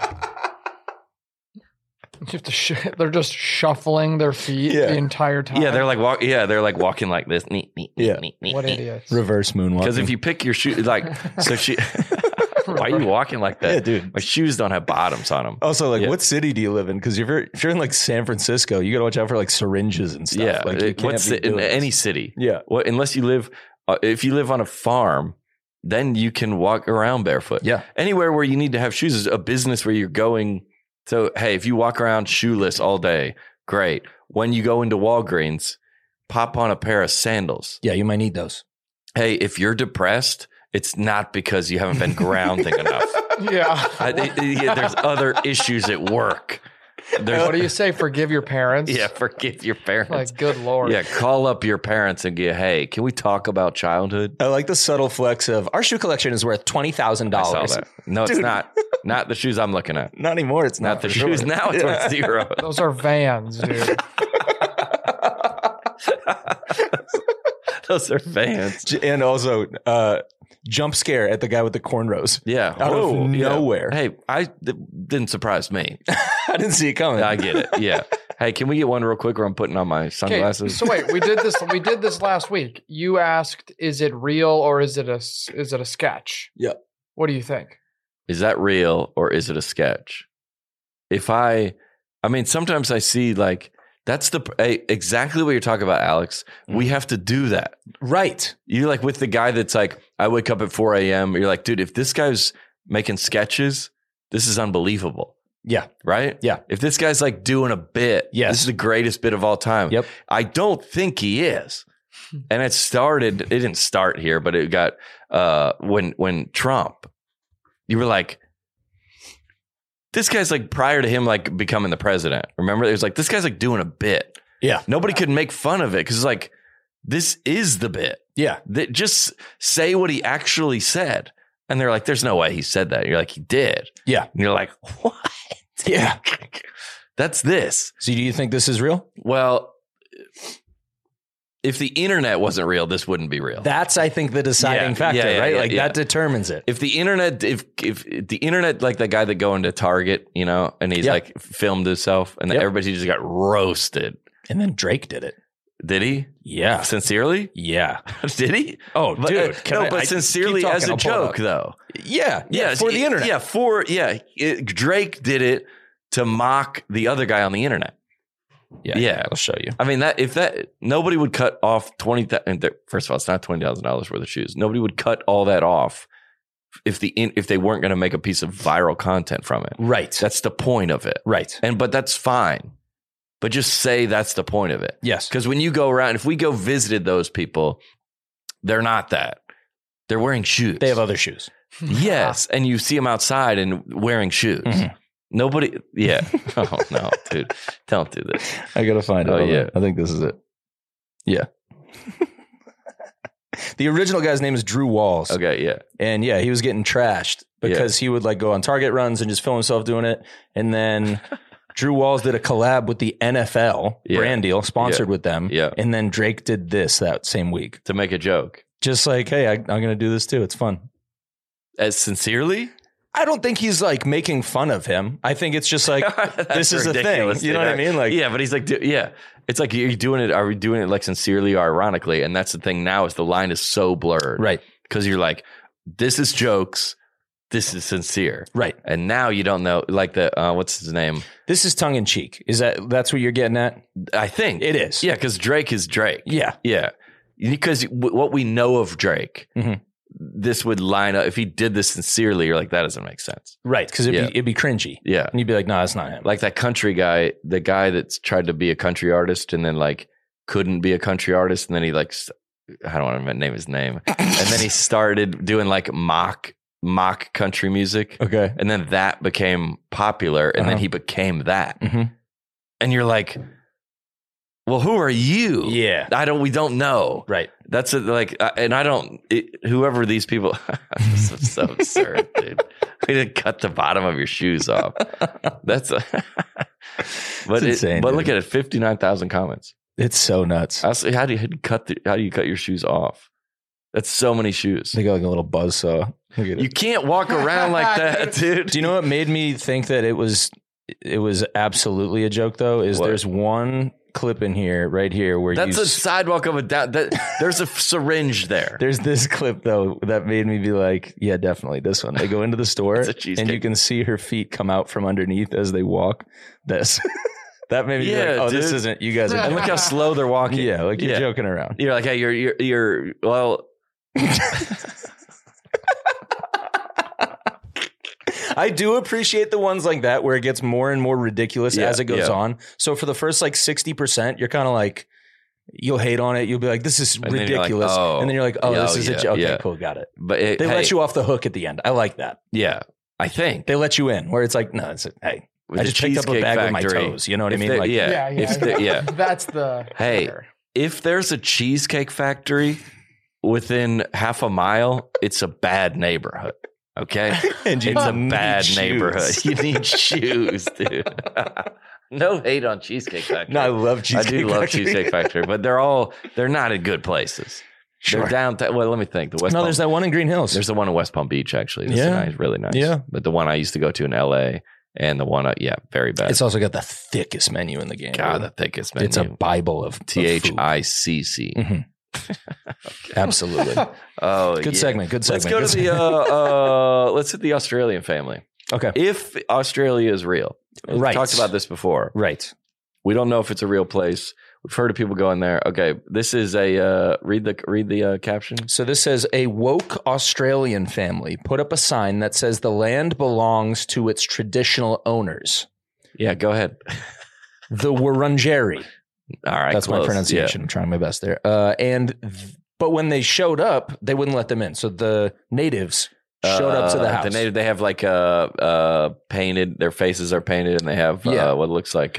You have to they're just shuffling their feet the entire time. Yeah, they're like walking like this. What idiots. Reverse moonwalk. Because if you pick your shoe, why are you walking like that? Yeah, dude. My shoes don't have bottoms on them. Also, what city do you live in? Because if you're in like San Francisco, you got to watch out for like syringes and stuff. Yeah, like you can't be in any city. Yeah, unless you live, if you live on a farm, then you can walk around barefoot. Yeah, anywhere where you need to have shoes is a business where you're going. So, hey, if you walk around shoeless all day, great. When you go into Walgreens, pop on a pair of sandals. Yeah, you might need those. Hey, if you're depressed, it's not because you haven't been grounding enough. There's other issues at work. What do you say? Forgive your parents? Yeah, forgive your parents. Like, good Lord. Yeah, call up your parents and get, hey, can we talk about childhood? I like the subtle flex of our shoe collection is worth $20,000. I saw that. No, it's not. Not the shoes I'm looking at. Not anymore. It's not the shoes. Sure. Now it's worth zero. Those are Vans, dude. Those are Vans. And also, jump scare at the guy with the cornrows. Yeah. Out of nowhere. Hey, that didn't surprise me. I didn't see it coming. I get it. Yeah. Hey, can we get one real quick where I'm putting on my sunglasses? So wait, we did this last week. You asked, is it real or is it a sketch? Yeah. What do you think? Is that real or is it a sketch? Sometimes I see like, that's exactly what you're talking about, Alex. We have to do that. Right. You're like with the guy that's like, I wake up at 4 a.m. You're like, dude, if this guy's making sketches, this is unbelievable. Yeah. Right? Yeah. If this guy's like doing a bit, this is the greatest bit of all time. Yep. I don't think he is. And it didn't start here, but it got, when Trump, you were like, this guy's like prior to him like becoming the president. Remember, it was like, this guy's like doing a bit. Yeah. Nobody could make fun of it because it's like, this is the bit. Yeah. Just say what he actually said. And they're like, there's no way he said that. You're like, he did. Yeah. And you're like, what? Yeah. That's this. So do you think this is real? Well, if the internet wasn't real, this wouldn't be real. That's, I think, the deciding factor, right? That determines it. If the internet, if the internet, like the guy that go into Target, and he's like filmed himself and everybody just got roasted. And then Drake did it. Did he? Yeah. Sincerely? Yeah. Did he? Oh, dude. But sincerely as a joke, though. Yeah. For the internet. Drake did it to mock the other guy on the internet. Yeah. I'll show you. I mean, nobody would cut off $20,000. First of all, it's not $20,000 worth of shoes. Nobody would cut all that off if they weren't going to make a piece of viral content from it. Right. That's the point of it. Right. But that's fine. But just say that's the point of it. Yes. Because when you go around, if we go visited those people, they're not that. They're wearing shoes. They have other shoes. Yes. And you see them outside and wearing shoes. Mm-hmm. Nobody. Yeah. Oh, no, dude. Don't do this. I got to find it. Oh, yeah. I think this is it. Yeah. The original guy's name is Drew Walls. Okay, yeah. And yeah, he was getting trashed because he would like go on Target runs and just film himself doing it. And then Drew Walls did a collab with the NFL brand deal, sponsored with them. Yeah. And then Drake did this that same week. To make a joke. Just like, hey, I'm going to do this too. It's fun. As sincerely? I don't think he's like making fun of him. I think it's just like, this is a thing. You know what I mean? Like, yeah, but he's like, it's like, are we doing it like sincerely or ironically? And that's the thing now is the line is so blurred. Right. Because you're like, this is jokes. This is sincere. Right. And now you don't know, like what's his name? This is tongue in cheek. That's what you're getting at? I think. It is. Yeah, because Drake is Drake. Yeah. Yeah. Because what we know of Drake, this would line up. If he did this sincerely, you're like, that doesn't make sense. Right. Because it'd be cringy. Yeah. And you'd be like, no, that's not him. Like that country guy, the guy that's tried to be a country artist and then like couldn't be a country artist. And then he like, I don't want to name his name. And then he started doing like mock country music. Okay. And then that became popular. And then he became that. Mm-hmm. And you're like, well, who are you? Yeah. We don't know. Right. That's whoever these people, this is so absurd, dude. We didn't cut the bottom of your shoes off. That's, but insane, but look at it, 59,000 comments. It's so nuts. How do you cut your shoes off? That's so many shoes. They got like a little buzzsaw. You can't walk around like that, dude. Do you know what made me think that it was absolutely a joke though? There's one clip in here, right here, where that's a sidewalk of there's a syringe there. There's this clip though that made me be like, yeah, definitely this one. They go into the store and you can see her feet come out from underneath as they walk. That made me be like, oh, dude. This isn't you guys. And look how slow they're walking. Yeah, like you're joking around. You're like, hey, you're well. I do appreciate the ones like that where it gets more and more ridiculous as it goes on. So for the first like 60%, you're kind of like, you'll hate on it. You'll be like, this is ridiculous. And then you're like, this is a joke. Okay, cool, got it. But they let you off the hook at the end. I like that. Yeah, I think. They let you in where it's like, no, hey, I just picked up a bag with my toes. You know what I mean? Like, That's the... Hey, if there's a Cheesecake Factory within half a mile, it's a bad neighborhood. Okay, and it's a bad neighborhood. You need shoes, dude. No hate on Cheesecake Factory. No, I love Cheesecake Factory. I do love Cheesecake Factory, but they're not in good places. Sure. They're downtown. Well, let me think. There's that one in Green Hills. There's the one in West Palm Beach, actually. That's really nice. Yeah. But the one I used to go to in LA and the one, very bad. It's also got the thickest menu in the game. God, the thickest menu. It's a Bible of THICC. Mm-hmm. Okay. Absolutely. Oh, good segment. Good segment. Let's go to let's hit the Australian family. Okay. If Australia is real, we've talked about this before. Right. We don't know if it's a real place. We've heard of people going there. Okay, this is a read the caption. So this says a woke Australian family put up a sign that says the land belongs to its traditional owners. Yeah, go ahead. The Wurundjeri. All right, that's my pronunciation. Yeah. I'm trying my best there. But when they showed up, they wouldn't let them in. So the natives showed up to the house. They have like painted. Their faces are painted, and they have what looks like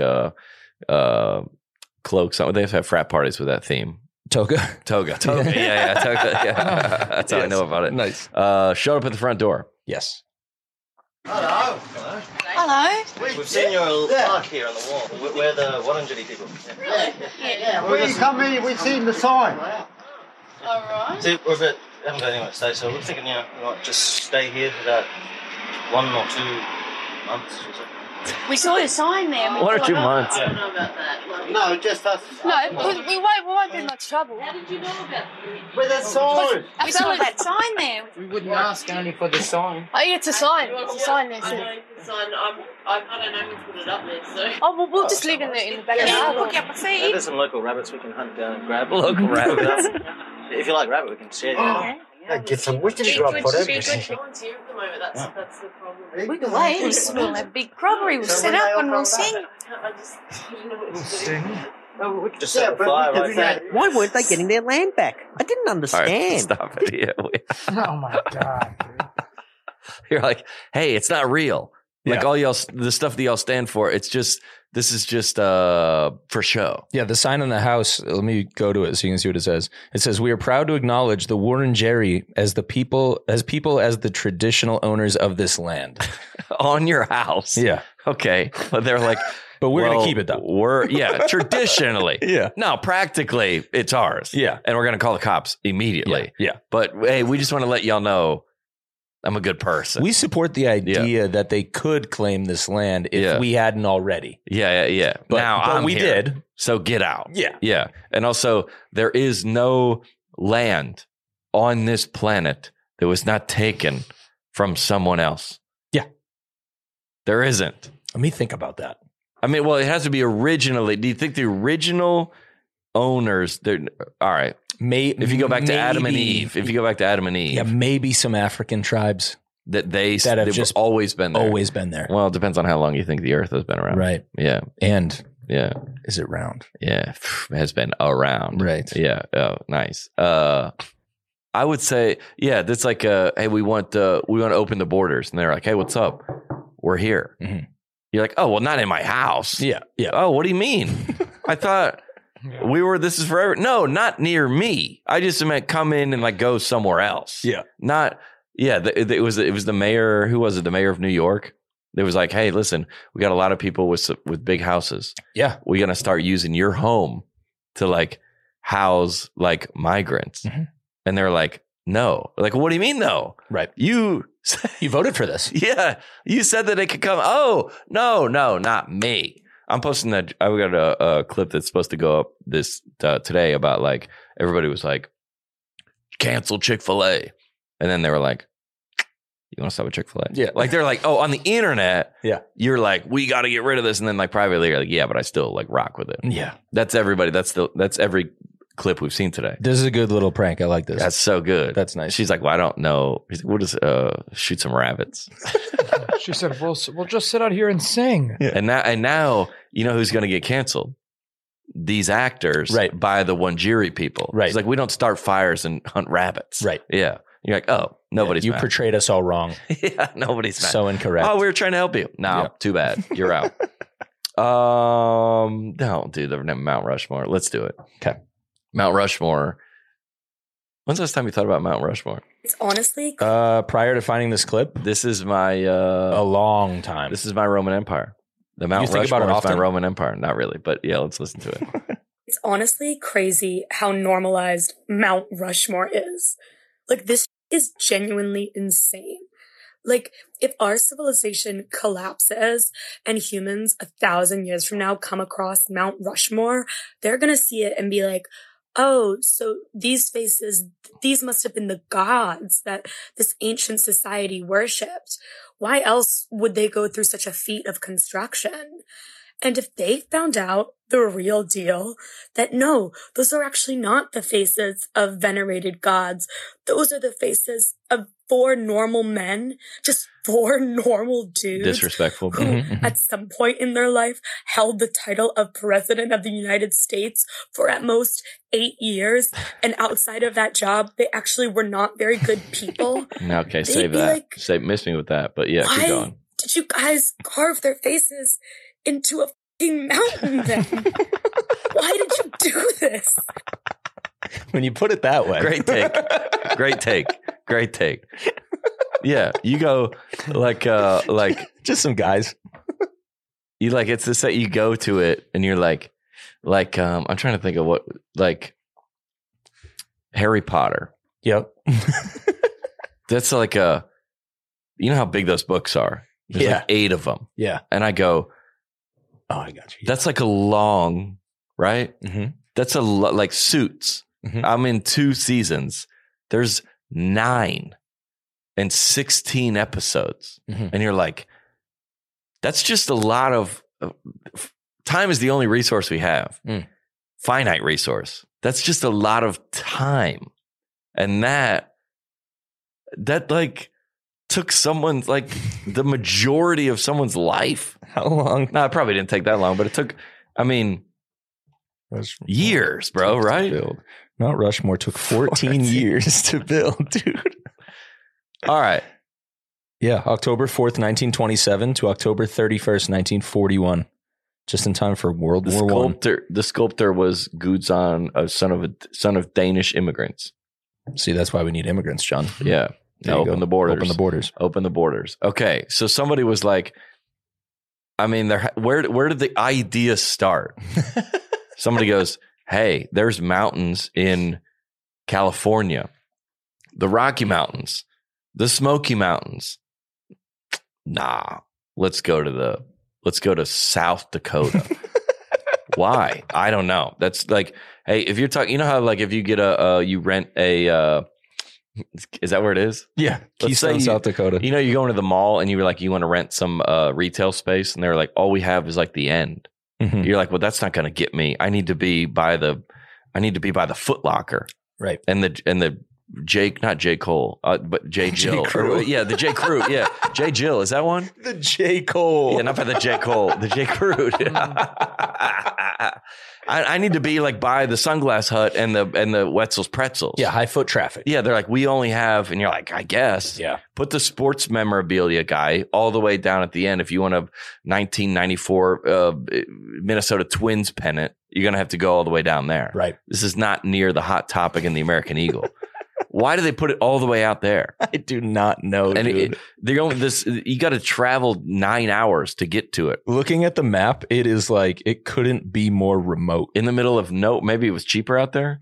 cloaks. They have frat parties with that theme. Toga. Yeah, toga. Yeah. That's how I know about it. Nice. Showed up at the front door. Yes. Hello. We've seen your mark here on the wall. We're the Wurundjeri people. Yeah. We come here, we've seen the sign. All right. See, we haven't got anywhere to stay, so we're thinking, we might just stay here for about 1 or 2 months or so. We saw a sign there. 1 or 2 months. I don't know about that. No, just us. No, we won't in much trouble. How did you know about it? With a sign. We saw that sign there. We wouldn't ask only for the sign. Oh, yeah, it's a sign. It's a sign there. I know it's a sign. I don't know who put it up there, so. Oh, well, we'll just leave it in the backyard. Look at my feet. There's some local rabbits we can hunt down and grab. Local rabbits. If you like rabbit, we can share them. Get some witches drop for them. That's the problem. We can wait. We'll have a big crockery. We'll set up and we'll sing. I just don't know what to do. Oh, we could just set a fire right there. Why weren't they getting their land back? I didn't understand. All right, stop it. Yeah, Oh my God. you're like, hey, it's not real. Like all y'all, the stuff that y'all stand for, it's just, this is just for show. Yeah, the sign on the house, let me go to it so you can see what it says. It says, we are proud to acknowledge the Wurundjeri as the traditional owners of this land. On your house. Yeah. Okay. But they're like, but we're going to keep it though. Traditionally. Yeah. No, practically it's ours. Yeah. And we're going to call the cops immediately. Yeah. But hey, we just want to let y'all know I'm a good person. We support the idea that they could claim this land if we hadn't already. Yeah. But we did. So get out. Yeah. Yeah. And also, there is no land on this planet that was not taken from someone else. Yeah. There isn't. Let me think about that. I mean, well, it has to be originally. Do you think the original owners, all right. If you go back to Adam and Eve. Yeah, maybe some African tribes they've just always been there. Always been there. Well, it depends on how long you think the earth has been around. Right. Yeah. And is it round? Yeah. It has been around. Right. Yeah. Oh, nice. I would say, that's like, hey, we want to open the borders. And they're like, hey, what's up? We're here. Mm-hmm. You're like, oh, well, not in my house. Yeah. Oh, what do you mean? I thought this is forever. No, not near me. I just meant come in and like go somewhere else. Yeah. It was the mayor. Who was it? The mayor of New York. It was like, hey, listen, we got a lot of people with big houses. Yeah. We're going to start using your home to like house like migrants. Mm-hmm. And they're like, no. Like, what do you mean no? Right. You voted for this. Yeah. You said that it could come. Oh, no, not me. I'm posting that. I got a clip that's supposed to go up this today about like everybody was like, cancel Chick-fil-A. And then they were like, you want to stop with Chick-fil-A? Yeah. Like they're like, oh, on the internet, yeah, you're like, we got to get rid of this. And then like privately, you're like, yeah, but I still like rock with it. Yeah. That's everybody. That's every clip we've seen today. This is a good little prank. I like this. That's so good. That's nice. She's like, well, I don't know. We'll just shoot some rabbits. She said, we'll just sit out here and sing. Yeah. And now, you know who's going to get canceled? These actors by the Wurundjeri people. Right. It's like, we don't start fires and hunt rabbits. Right. Yeah. You're like, oh, nobody's you mad. portrayed us all wrong. Yeah, nobody's mad. So incorrect. Oh, we were trying to help you. No, too bad. You're out. Don't do the Mount Rushmore. Let's do it. Okay. Mount Rushmore. When's the last time you thought about Mount Rushmore? It's honestly prior to finding this clip. This is my a long time. This is my Roman Empire. The Mount Rushmore is my Roman Empire. Not really, but yeah, let's listen to it. It's honestly crazy how normalized Mount Rushmore is. Like, this is genuinely insane. Like, if our civilization collapses and humans 1,000 years from now come across Mount Rushmore, they're gonna see it and be like, oh, so these faces, these must have been the gods that this ancient society worshipped. Why else would they go through such a feat of construction? And if they found out the real deal, that no, those are actually not the faces of venerated gods. Those are the faces of 4 normal men, just 4 normal dudes. Disrespectful. Who, at some point in their life, held the title of President of the United States for at most 8 years. And outside of that job, they actually were not very good people. Okay, save that. Miss me with that. But yeah, keep going. Did you guys carve their faces into a fucking mountain then? Why did you do this? When you put it that way. Great take. Great take. Great take. Yeah, you go like just some guys. You like, it's this that you go to it and you're like I'm trying to think of what, like Harry Potter. Yep. That's like you know how big those books are? There's like 8 of them. Yeah. And I go, oh, I got you. That's like a long, right? Mm-hmm. That's a lot. Like Suits. Mm-hmm. I'm in 2 seasons. There's 9 and 16 episodes. Mm-hmm. And you're like, that's just a lot of time is the only resource we have. Finite resource. That's just a lot of time. And that like took someone's like the majority of someone's life. How long? No, it probably didn't take that long, but it took, I mean, years, bro, right? Mount Rushmore took 14 years to build, dude. All right. Yeah, October 4th, 1927 to October 31st, 1941. Just in time for World War I. The sculptor was Gudson, a son of Danish immigrants. See, that's why we need immigrants, John. Yeah. Open the borders. Open the borders. Open the borders. Okay, so somebody was like, I mean, where did the idea start? Somebody goes, hey, there's mountains in California, the Rocky Mountains, the Smoky Mountains. Nah, let's go to South Dakota. Why? I don't know. That's like, hey, if you're talking, you know how like if you get you rent a, is that where it is? Yeah, Keystone, South Dakota. You know, you go into the mall and you were like, you want to rent some retail space, and they're like, all we have is like the end. Mm-hmm. You're like, well, that's not going to get me. I need to be by the Foot Locker, right? And the not J. Cole, but J. Jill. Yeah, the J. Crew. Yeah, J. Jill. Is that one? The J. Cole. Yeah, not by the J. Cole. The J. Crew. I need to be like by the Sunglass Hut and the Wetzel's Pretzels. Yeah, high foot traffic. Yeah, they're like, we only have, and you're like, I guess. Yeah. Put the sports memorabilia guy all the way down at the end. If you want a 1994 Minnesota Twins pennant, you're going to have to go all the way down there. Right. This is not near the Hot Topic and the American Eagle. Why do they put it all the way out there? I do not know, and dude. You got to travel 9 hours to get to it. Looking at the map, it is like it couldn't be more remote. In the middle of maybe it was cheaper out there.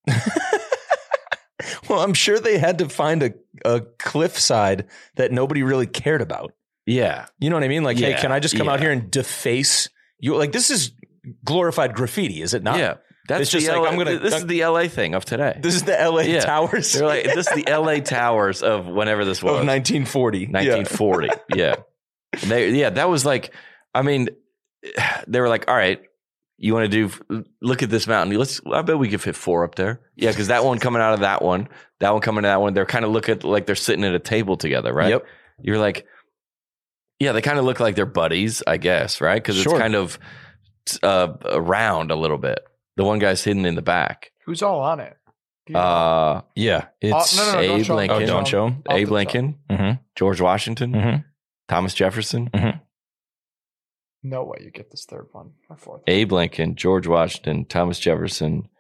Well, I'm sure they had to find a cliffside that nobody really cared about. Yeah. You know what I mean? Like, hey, can I just come out here and deface you? Like, this is glorified graffiti, is it not? Yeah. That's just like this is the LA thing of today. This is the LA Towers. They're like, this is the LA Towers of whenever this was. Of 1940. 1940. Yeah. That was like, I mean, they were like, all right, you want to look at this mountain. I bet we could fit 4 up there. Yeah, because that one coming out of that one coming to that one, they're kind of looking like they're sitting at a table together, right? Yep. You're like, yeah, they kind of look like they're buddies, I guess, right? Because it's kind of around a little bit. The one guy's hidden in the back. Who's all on it? Yeah, it's Abe Lincoln. Don't show him. Abe Lincoln, George Washington, Thomas Jefferson. No way you get this third one or fourth. Abe Lincoln, George Washington, Thomas Jefferson.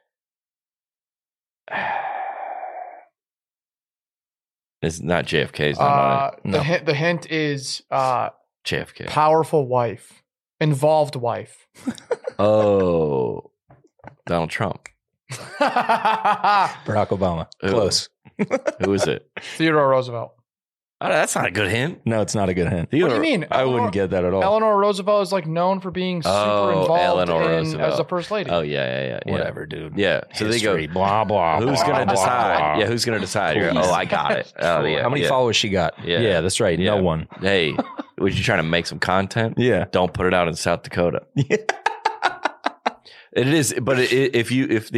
It's not JFK. It's not on it. The hint is JFK. Powerful wife, involved wife. Oh. Donald Trump. Barack Obama. Close. Who is it? Theodore Roosevelt. Oh, that's not a good hint. No, it's not a good hint. What do you mean? I wouldn't get that at all. Eleanor Roosevelt is like known for being super involved as a first lady. Oh, yeah. Whatever, dude. Yeah. So History, they go, blah, blah, who's going to decide? Blah. Yeah, who's going to decide? Oh, I got it. Oh, yeah. How many followers she got? Yeah, that's right. Yeah. No one. Hey, was you trying to make some content? Yeah. Don't put it out in South Dakota. Yeah. It is, but if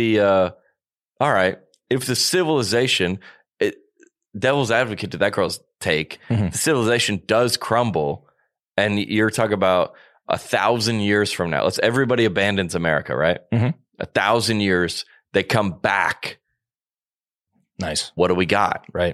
the civilization, devil's advocate to that girl's take, the civilization does crumble, and you're talking about 1,000 years from now. Everybody abandons America, right? 1,000 years, they come back. Nice. What do we got? Right.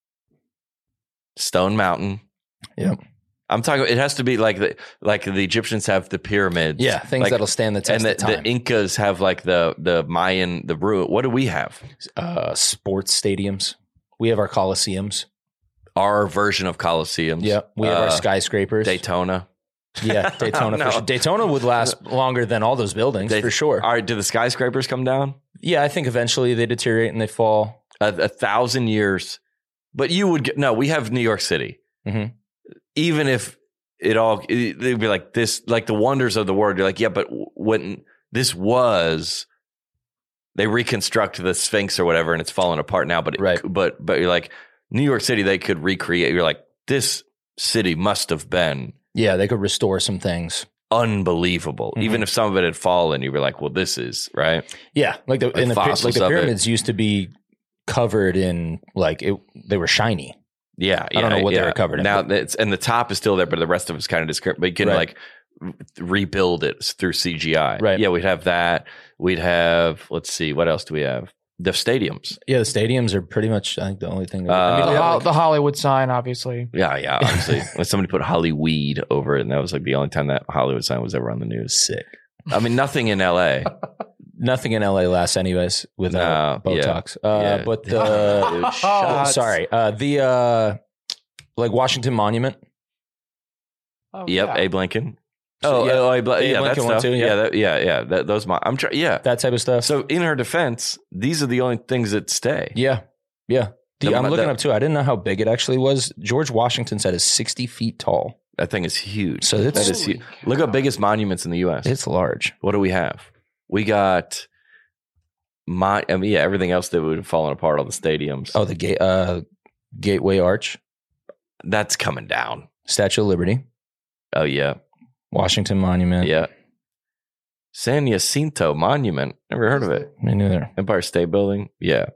Stone Mountain. Yep. I'm talking. It has to be like the Egyptians have the pyramids. Yeah, things that'll stand the test of time. And the Incas have like the Mayan, the ruin. What do we have? Sports stadiums. We have our coliseums. Our version of coliseums. Yeah, we have our skyscrapers. Daytona. Yeah, Daytona. For sure. Daytona would last longer than all those buildings for sure. All right, do the skyscrapers come down? Yeah, I think eventually they deteriorate and they fall. 1,000 years, but you would get we have New York City. Even if they'd be like this, like the wonders of the world. You're like, yeah, but when this was they reconstruct the Sphinx or whatever, and it's falling apart now. But but you're like New York City, they could recreate. You're like, this city must have been. Yeah, they could restore some things. Unbelievable. Even if some of it had fallen, you were like, well, this is right. Yeah, like the pyramids used to be covered in they were shiny. Yeah, I don't know what they were covered in. Now and the top is still there, but the rest of it's kind of discrete. But you can rebuild it through CGI. Right. Yeah, we'd have that. We'd have, let's see, what else do we have? The stadiums. Yeah, the stadiums are pretty much, I think, the only thing. The Hollywood sign, obviously. Yeah, obviously. When somebody put Hollyweed over it, and that was like the only time that Hollywood sign was ever on the news. Sick. I mean, nothing in LA. Nothing in LA lasts anyways without Botox. But the Washington Monument. Oh, yep, Abe Lincoln. Abe that Lincoln one stuff. too. Yeah. I'm trying. Yeah, that type of stuff. So in her defense, these are the only things that stay. Yeah. I'm looking up too. I didn't know how big it actually was. George Washington's head is 60 feet tall. That thing is huge. So that is huge. Look up biggest monuments in the U.S. It's large. What do we have? We got everything else that would have fallen apart. All the stadiums. Oh, the Gateway Arch. That's coming down. Statue of Liberty. Oh yeah. Washington Monument. Yeah. San Jacinto Monument. Never heard of it. Me neither. Empire State Building. Yeah.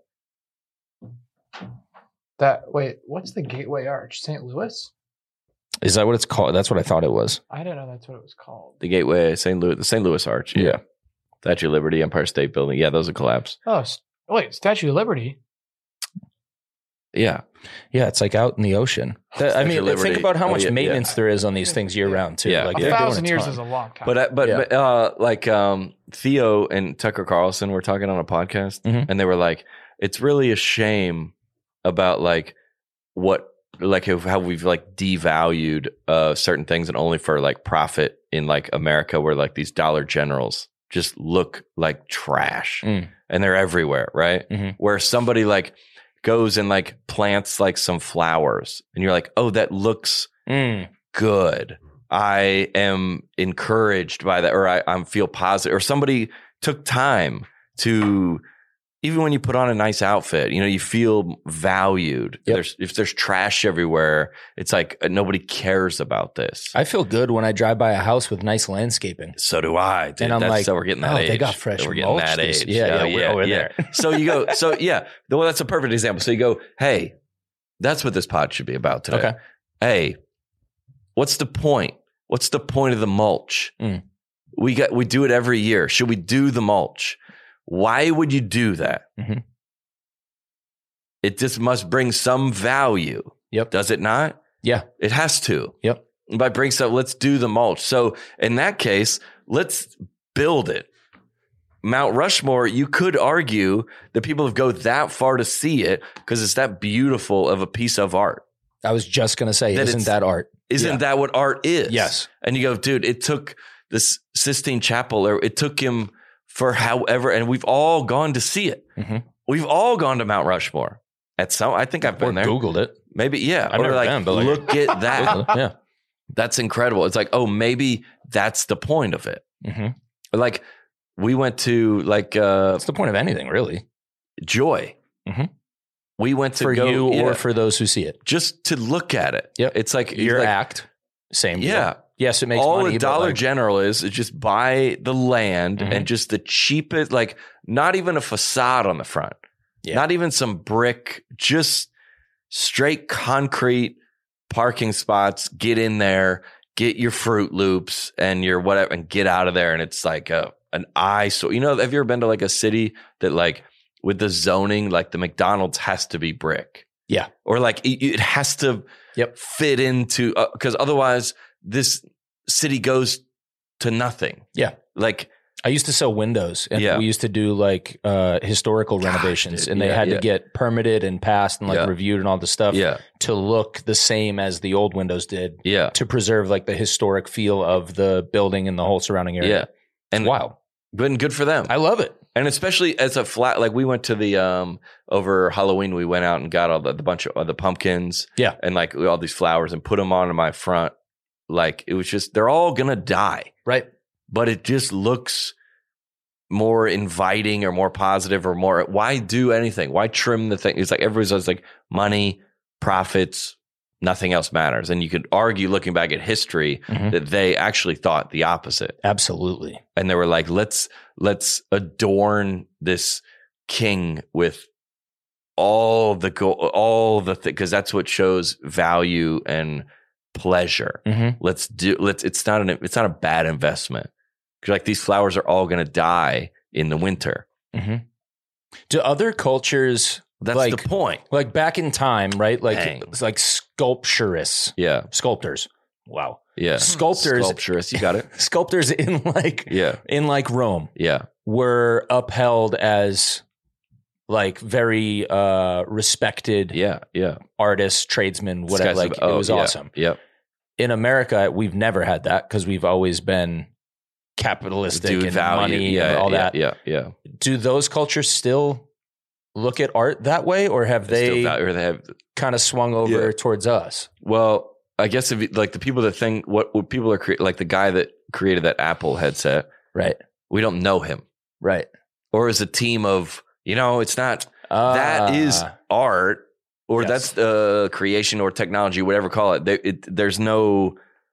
What's the Gateway Arch? St. Louis? Is that what it's called? That's what I thought it was. I didn't know that's what it was called. The Gateway, the St. Louis Arch. Yeah. Statue of Liberty, Empire State Building. Yeah, those will collapse. Oh, wait, Statue of Liberty? Yeah. Yeah, it's like out in the ocean. Think about how much maintenance there is on these things year round too. Yeah. Like 1,000 years is a long time. But Theo and Tucker Carlson were talking on a podcast, and they were like, it's really a shame about how we've devalued certain things and only for profit in America, where these Dollar Generals just look like trash and they're everywhere, right? Where somebody goes and plants some flowers and you're like, oh, that looks good. I am encouraged by that, or I feel positive, or somebody took time to, even when you put on a nice outfit, you feel valued. Yep. If there's trash everywhere, it's like nobody cares about this. I feel good when I drive by a house with nice landscaping. So do I. Dude. And I'm like, so we're getting that age. They got fresh we're getting mulch. that age. We're there. So you go, well, that's a perfect example. So you go, hey, that's what this pod should be about today. Okay. Hey, what's the point? What's the point of the mulch? We do it every year. Should we do the mulch? Why would you do that? It just must bring some value. Yep. Does it not? Yeah. It has to. Yep. By bring stuff, let's do the mulch. So in that case, let's build it. Mount Rushmore, you could argue that people have go that far to see it because it's that beautiful of a piece of art. I was just going to say, isn't that art? Isn't that what art is? Yes. And you go, dude, it took this Sistine Chapel, or it took him for however, and we've all gone to see it. We've all gone to Mount Rushmore. I think I've been there. Googled it. Maybe, yeah. I've never been, but look at that. Yeah. That's incredible. It's like, oh, maybe that's the point of it. We went to what's the point of anything, really? Joy. We went to for you or for those who see it. Just to look at it. Yep. It's like your act. Same deal. Yeah. Yes, it makes all money. The Dollar General is just buy the land and just the cheapest, not even a facade on the front, not even some brick, just straight concrete parking spots. Get in there, get your Fruit Loops and your whatever, and get out of there. And it's like an eyesore. Have you ever been to a city that with the zoning, the McDonald's has to be brick? Yeah, or it has to fit into because otherwise this city goes to nothing. Yeah. I used to sell windows and we used to do historical renovations and they had to get permitted and passed and reviewed and all the stuff to look the same as the old windows did to preserve the historic feel of the building and the whole surrounding area. Yeah. And wow. Good for them. I love it. And especially as a flat, we went to the, over Halloween, we went out and got all the bunch of the pumpkins and all these flowers and put them on my front. It was just, they're all going to die. Right. But it just looks more inviting or more positive or more, why do anything? Why trim the thing? It's like everybody's always like money, profits, nothing else matters. And you could argue looking back at history that they actually thought the opposite. Absolutely. And they were like, let's adorn this king with all the because that's what shows value and pleasure. It's not a bad investment. Because like these flowers are all going to die in the winter. Do other cultures? That's the point. Like back in time, right? Like sculpturists. Yeah. Sculptors. Wow. Yeah. Sculpturists. You got it. Sculptors in Rome. Yeah. Were upheld as like very respected. Artists, tradesmen, whatever. Like it was awesome. Yep. In America, we've never had that because we've always been capitalistic and value. Money and all that. Yeah. Do those cultures still look at art that way, or have they kind of swung over towards us? Well, I guess if like the people that think what people are like the guy that created that Apple headset, right? We don't know him, right? Or as a team of, it's not that is art, or that's the creation or technology, whatever call it. There's no.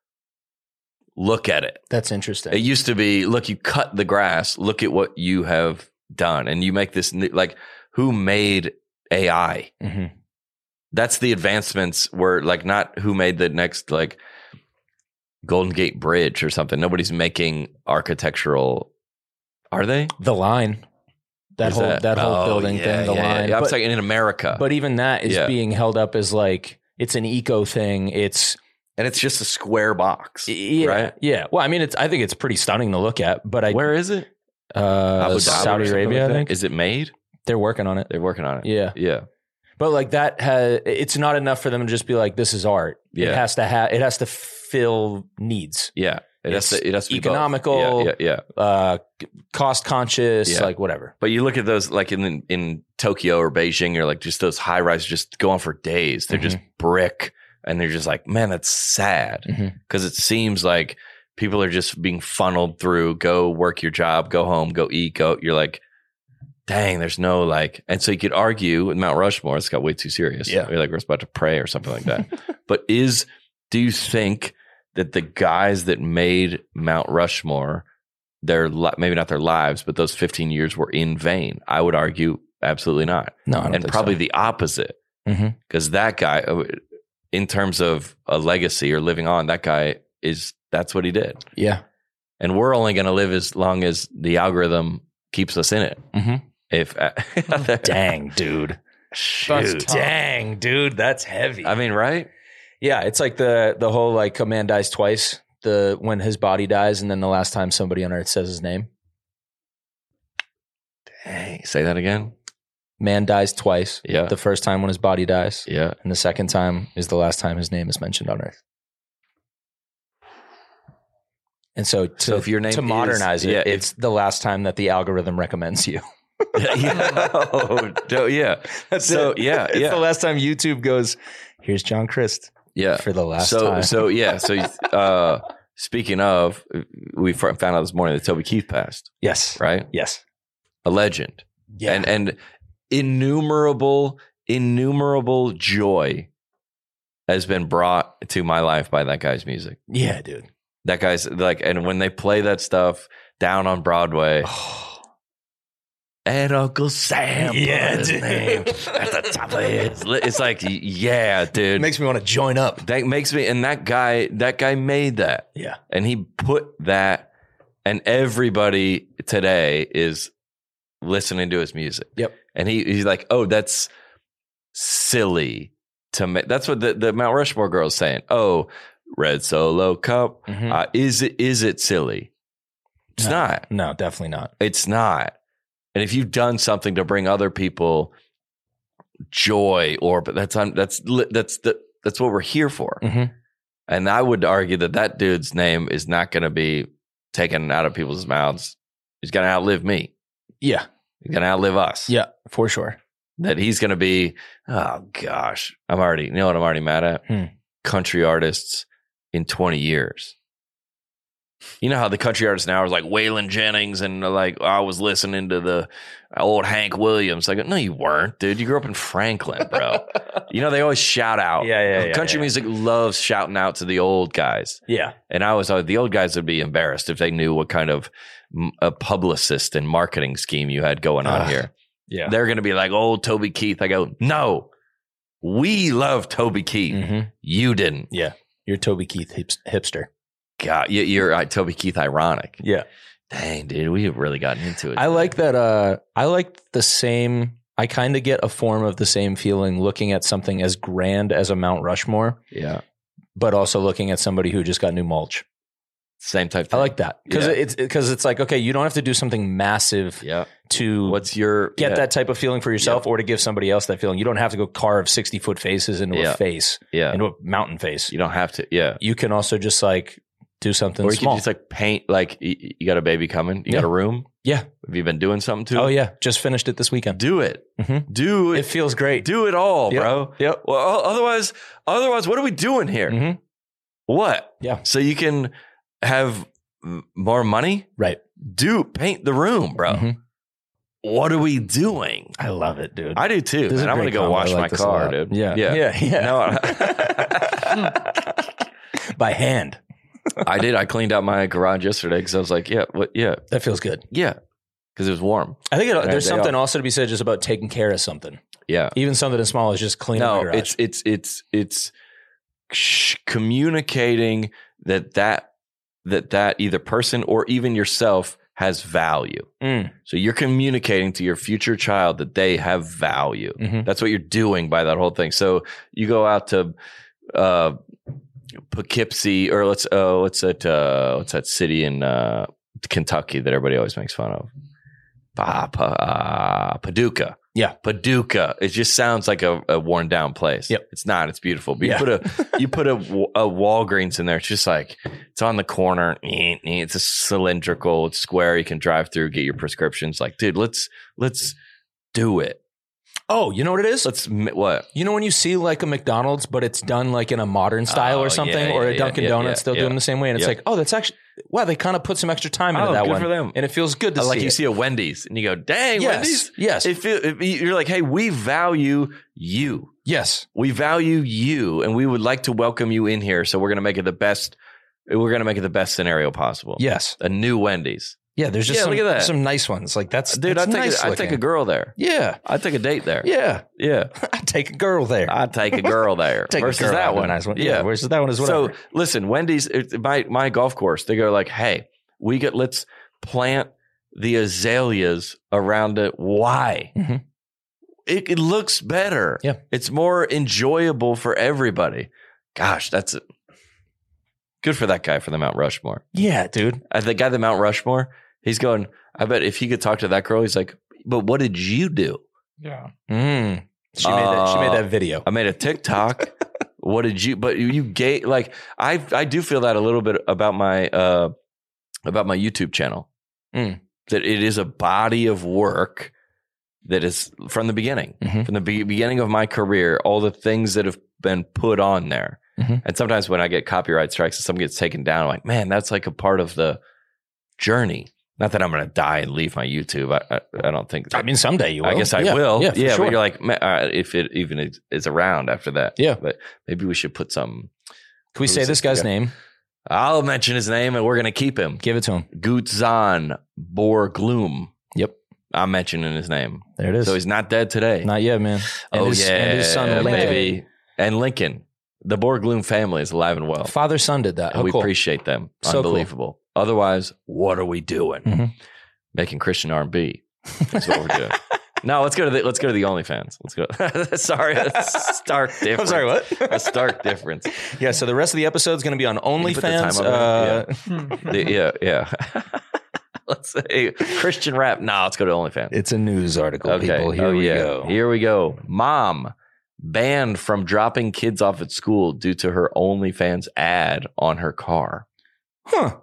Look at it. That's interesting. It used to be, look, you cut the grass. Look at what you have done. And you make this, like, who made AI? That's the advancements were like, not who made the next, like, Golden Gate Bridge or something. Nobody's making architectural, are they? The Line. That whole building thing, the Line. I was like, in America. But even that is being held up as like, it's an eco thing. And it's just a square box, right? Yeah. Well, I mean, I think it's pretty stunning to look at. But where is it? Saudi Arabia, I think. Is it made? They're working on it. Yeah. But like it's not enough for them to just be like, this is art. Yeah. It has to fill needs. Yeah. It has to be economical. Cost conscious, like whatever. But you look at those like in Tokyo or Beijing, you're like just those high rises just go on for days. They're just brick. And they're just like, man, that's sad. Because it seems like people are just being funneled through, go work your job, go home, go eat, go. You're like, dang, there's no like. And so you could argue with Mount Rushmore, it's got way too serious. Yeah. You're like, we're about to pray or something like that. But do you think that the guys that made Mount Rushmore, maybe not their lives, but those 15 years were in vain? I would argue absolutely not. No, I don't think probably so. the opposite. Because that guy, in terms of a legacy or living on, that guy that's what he did. Yeah. And we're only going to live as long as the algorithm keeps us in it. Dang, dude. Dang, dude. That's heavy. I mean, right? Yeah. It's like the whole like a man dies twice, when his body dies. And then the last time somebody on earth says his name. Dang. Say that again. Man dies twice. Yeah. The first time when his body dies. Yeah. And the second time is the last time his name is mentioned on earth. And so if your name to modernize it's the last time that the algorithm recommends you. That's It's the last time YouTube goes, here's John Christ. Yeah. For the last time. So speaking of, we found out this morning that Toby Keith passed. Yes. Right? Yes. A legend. Yeah. And innumerable joy has been brought to my life by that guy's music. Yeah, dude. That guy's like, and when they play that stuff down on Broadway, and Uncle Sam put his name at the top of his list. It's like, yeah, dude. It makes me want to join up. That makes me, and that guy made that. Yeah. And he put that, and everybody today is listening to his music. Yep. And he's like, oh, that's silly to make. That's what the Mount Rushmore girl is saying. Oh, red Solo cup. Is it silly? It's not. No, definitely not. It's not. And if you've done something to bring other people joy, but that's what we're here for. And I would argue that dude's name is not going to be taken out of people's mouths. He's going to outlive me. Yeah. He's going to outlive us. Yeah, for sure. That he's going to be, oh gosh, you know what I'm already mad at? Country artists in 20 years. You know how the country artists now are like Waylon Jennings and like I was listening to the old Hank Williams. Like, no, you weren't, dude. You grew up in Franklin, bro. You know, they always shout out. Country music loves shouting out to the old guys. Yeah. And I was the old guys would be embarrassed if they knew what kind of a publicist and marketing scheme you had going on here. Yeah. They're going to be like, old Toby Keith. I go, no, we love Toby Keith. You didn't. Yeah. You're Toby Keith hipster. God, you're Toby Keith ironic. Yeah. Dang, dude, we have really gotten into it. I like that. I like the same. I kind of get a form of the same feeling looking at something as grand as a Mount Rushmore. Yeah. But also looking at somebody who just got new mulch. Same type thing. I like that because it's like, okay, you don't have to do something massive to get that type of feeling for yourself or to give somebody else that feeling. You don't have to go carve 60-foot faces into a face, into a mountain face. You don't have to. Yeah. You can also just like do something or you small. can just like paint, like you got a baby coming. You got a room. Yeah. Have you been doing something to it? Oh yeah. Just finished it this weekend. Do it. Do it. It feels great. Do it all, bro. Yep. Well, otherwise, what are we doing here? What? Yeah. So you can have more money? Right. Paint the room, bro. What are we doing? I love it, dude. I do too. And I'm going to go wash my car, dude. Yeah. No, by hand. I did. I cleaned out my garage yesterday because I was like, that feels good. Yeah. Because it was warm. I think there's something also to be said just about taking care of something. Yeah. Even something as small as just cleaning the garage. It's communicating that either person or even yourself has value. So you're communicating to your future child that they have value. That's what you're doing by that whole thing. So you go out to Poughkeepsie, or what's that city in Kentucky that everybody always makes fun of? Paducah. Yeah, Paducah. It just sounds like a worn down place. Yep. It's not. It's beautiful. But you put a Walgreens in there. It's just like it's on the corner. It's a cylindrical. It's square. You can drive through, get your prescriptions. Like, dude, let's do it. Oh, you know what it is? What? You know when you see like a McDonald's, but it's done like in a modern style or something, or a Dunkin' Donuts still doing the same way, and it's like, oh, that's actually they kind of put some extra time into that good one for them. and it feels good to see. Like you see a Wendy's and you go, dang, Wendy's. Yes, you're like, hey, we value you. Yes, we value you, and we would like to welcome you in here. So we're going to make it the best. We're going to make it the best scenario possible. Yes, a new Wendy's. Yeah, there's just look at that. Some nice ones. Like that's dude. I'd take a girl there. Yeah, I'd take a date there. Yeah. I'd take a girl there. Versus that one. Nice one. Yeah, versus that one is whatever. So listen, Wendy's, my golf course. They go like, hey, let's plant the azaleas around it. Why? It looks better. Yeah, it's more enjoyable for everybody. Gosh, that's it. Good for that guy for the Mount Rushmore. Yeah, dude. The guy the Mount Rushmore. He's going, I bet if he could talk to that girl, he's like, but what did you do? Yeah. She made that video. I made a TikTok. What did you, but you gave, like, I do feel that a little bit about my YouTube channel, that it is a body of work that is from the beginning, from the beginning of my career, all the things that have been put on there. And sometimes when I get copyright strikes and something gets taken down, I'm like, man, that's like a part of the journey. Not that I'm going to die and leave my YouTube. I don't think. I mean, someday you will. I guess I will. Yeah, sure. But you're like, if it even is around after that. Yeah. But maybe we should put some. Can we say this guy's name? I'll mention his name and we're going to keep him. Give it to him. Gutzon Borglum. Yep. I'm mentioning his name. There it is. So he's not dead today. Not yet, man. And his son, Lincoln. Baby. And Lincoln. The Borglum family is alive and well. Father, son did that. And we appreciate them. So unbelievable. Cool. Otherwise, what are we doing? Making Christian R&B. That's what we're doing. No, let's go to the OnlyFans. Let's go. Sorry, that's a stark difference. I'm sorry, what? A stark difference. Yeah, so the rest of the episode is going to be on OnlyFans. Yeah. Let's say Christian rap. No, let's go to OnlyFans. It's a news article, people. Here we go. Here we go. Mom banned from dropping kids off at school due to her OnlyFans ad on her car. Huh.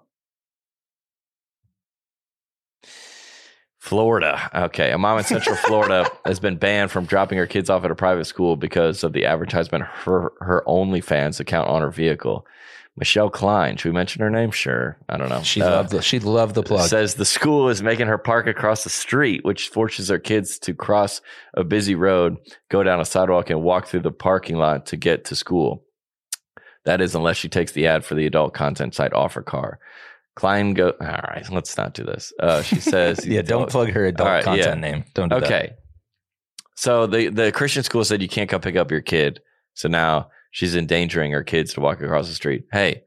Florida. Okay. A mom in Central Florida has been banned from dropping her kids off at a private school because of the advertisement for her OnlyFans account on her vehicle. Michelle Klein. Should we mention her name? Sure. I don't know. She'd love the plug. Says the school is making her park across the street, which forces her kids to cross a busy road, go down a sidewalk, and walk through the parking lot to get to school. That is, unless she takes the ad for the adult content site Offer Car. Klein all right, let's not do this. She says, yeah, don't plug her adult content name. Don't do that. Okay. So the Christian school said you can't come pick up your kid. So now she's endangering her kids to walk across the street. Hey,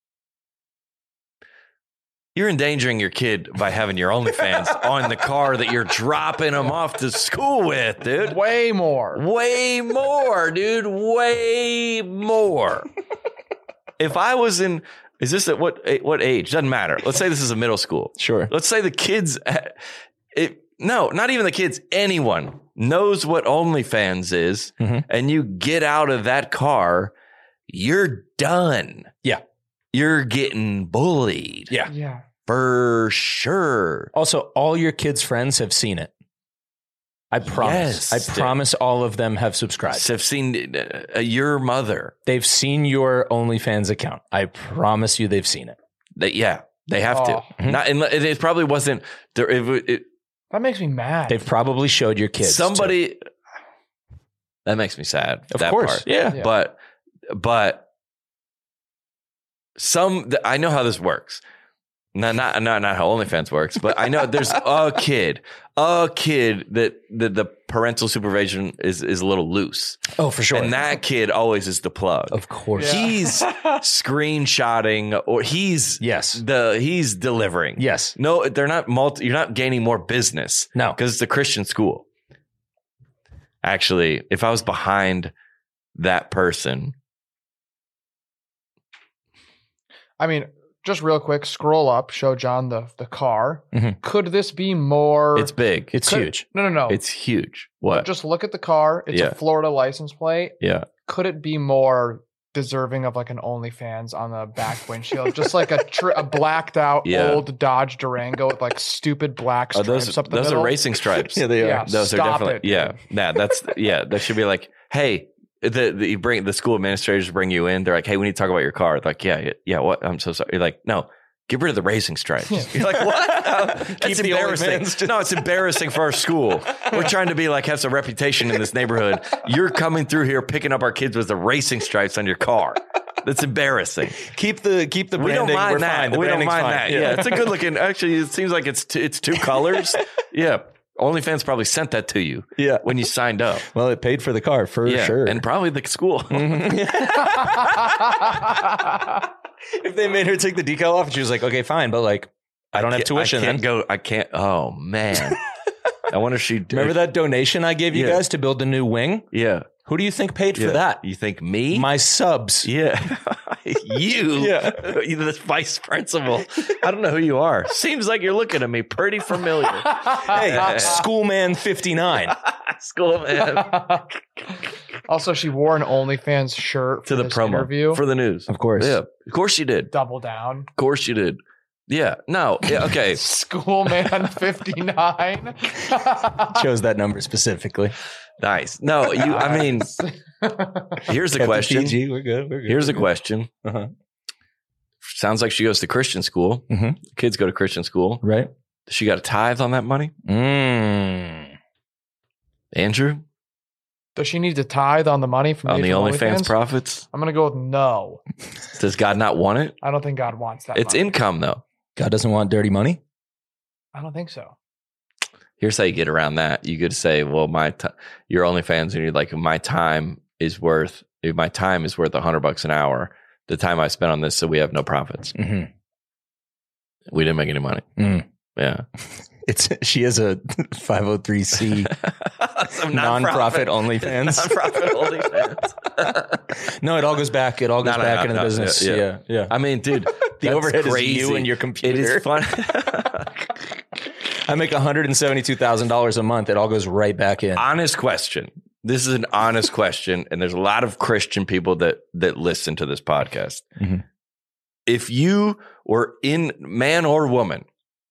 you're endangering your kid by having your OnlyFans on the car that you're dropping them off to school with, dude. Way more, dude. Way more. If I was in, is this at what age? Doesn't matter. Let's say this is a middle school. Sure. Let's say the kids, no, not even the kids, anyone knows what OnlyFans is, and you get out of that car, you're done. Yeah. You're getting bullied. Yeah. Yeah. For sure. Also, all your kids' friends have seen it. I promise. Yes. I promise all of them have subscribed. Have seen your mother. They've seen your OnlyFans account. I promise you they've seen it. They have to. Not, it probably wasn't. That makes me mad. They've probably showed your kids. Somebody. That makes me sad. Of course. Part. Yeah. But I know how this works. Not how OnlyFans works, but I know there's a kid that the parental supervision is a little loose. Oh, for sure. And that kid always is the plug. Of course. Yeah. He's screenshotting or he's delivering. Yes. No, they're not you're not gaining more business. No. Because it's a Christian school. Actually, if I was behind that person. I mean, just real quick, scroll up, show John the car. Could this be more? It's big. It's huge. No. It's huge. What? Just look at the car. It's a Florida license plate. Yeah. Could it be more deserving of like an OnlyFans on the back windshield? Just like a blacked out old Dodge Durango with like stupid black stripes up the middle. Those are racing stripes. Yeah, they are. Yeah, those are definitely. That should be like, hey. The school administrators bring you in. They're like, "Hey, we need to talk about your car." They're like, yeah. What? I'm so sorry. You're like, no, get rid of the racing stripes. You're like, what? That's embarrassing. No, it's embarrassing for our school. We're trying to have some reputation in this neighborhood. You're coming through here picking up our kids with the racing stripes on your car. That's embarrassing. Keep the branding. We don't mind that. We don't mind that. Yeah, it's a good looking. Actually, it seems like it's two colors. Yeah. OnlyFans probably sent that to you when you signed up. Well, it paid for the car for sure. And probably the school. If they made her take the decal off and she was like, okay, fine, but like, I don't have tuition. I can't. Oh, man. I wonder if she... Remember that donation I gave you guys to build the new wing? Yeah. Who do you think paid for that? You think me? My subs. Yeah. You? You're the vice principal. I don't know who you are. Seems like you're looking at me pretty familiar. Hey, Schoolman 59. Schoolman. Also, she wore an OnlyFans shirt to the promo interview. For the news. Of course. Yeah. Of course you did. Double down. Of course you did. Yeah. No. Yeah. Okay. Schoolman 59. Chose that number specifically. Nice. No, I mean, here's the question. PG. We're good. Here's the question. Sounds like she goes to Christian school. Kids go to Christian school. Right. Does she got a tithe on that money? Andrew? Does she need to tithe on the money from the OnlyFans profits? I'm going to go with no. Does God not want it? I don't think God wants that. It's money. Income, though. God doesn't want dirty money? I don't think so. Here's how you get around that. You could say, well, your OnlyFans, and you're like, my time is worth $100 an hour. The time I spent on this, so we have no profits. We didn't make any money. Yeah. She has a 503c non-profit OnlyFans. Non-profit OnlyFans. No, it all goes back. It all goes back into the business. Yeah. I mean, dude, the overhead crazy. is you and your computer. It is fun. I make $172,000 a month. It all goes right back in. Honest question. This is an honest question, and there's a lot of Christian people that listen to this podcast. If you were in man or woman,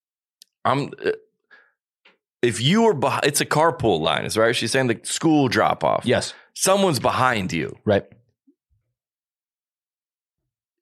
if you were behind, it's a carpool line, is right? She's saying the school drop off. Yes. Someone's behind you. Right.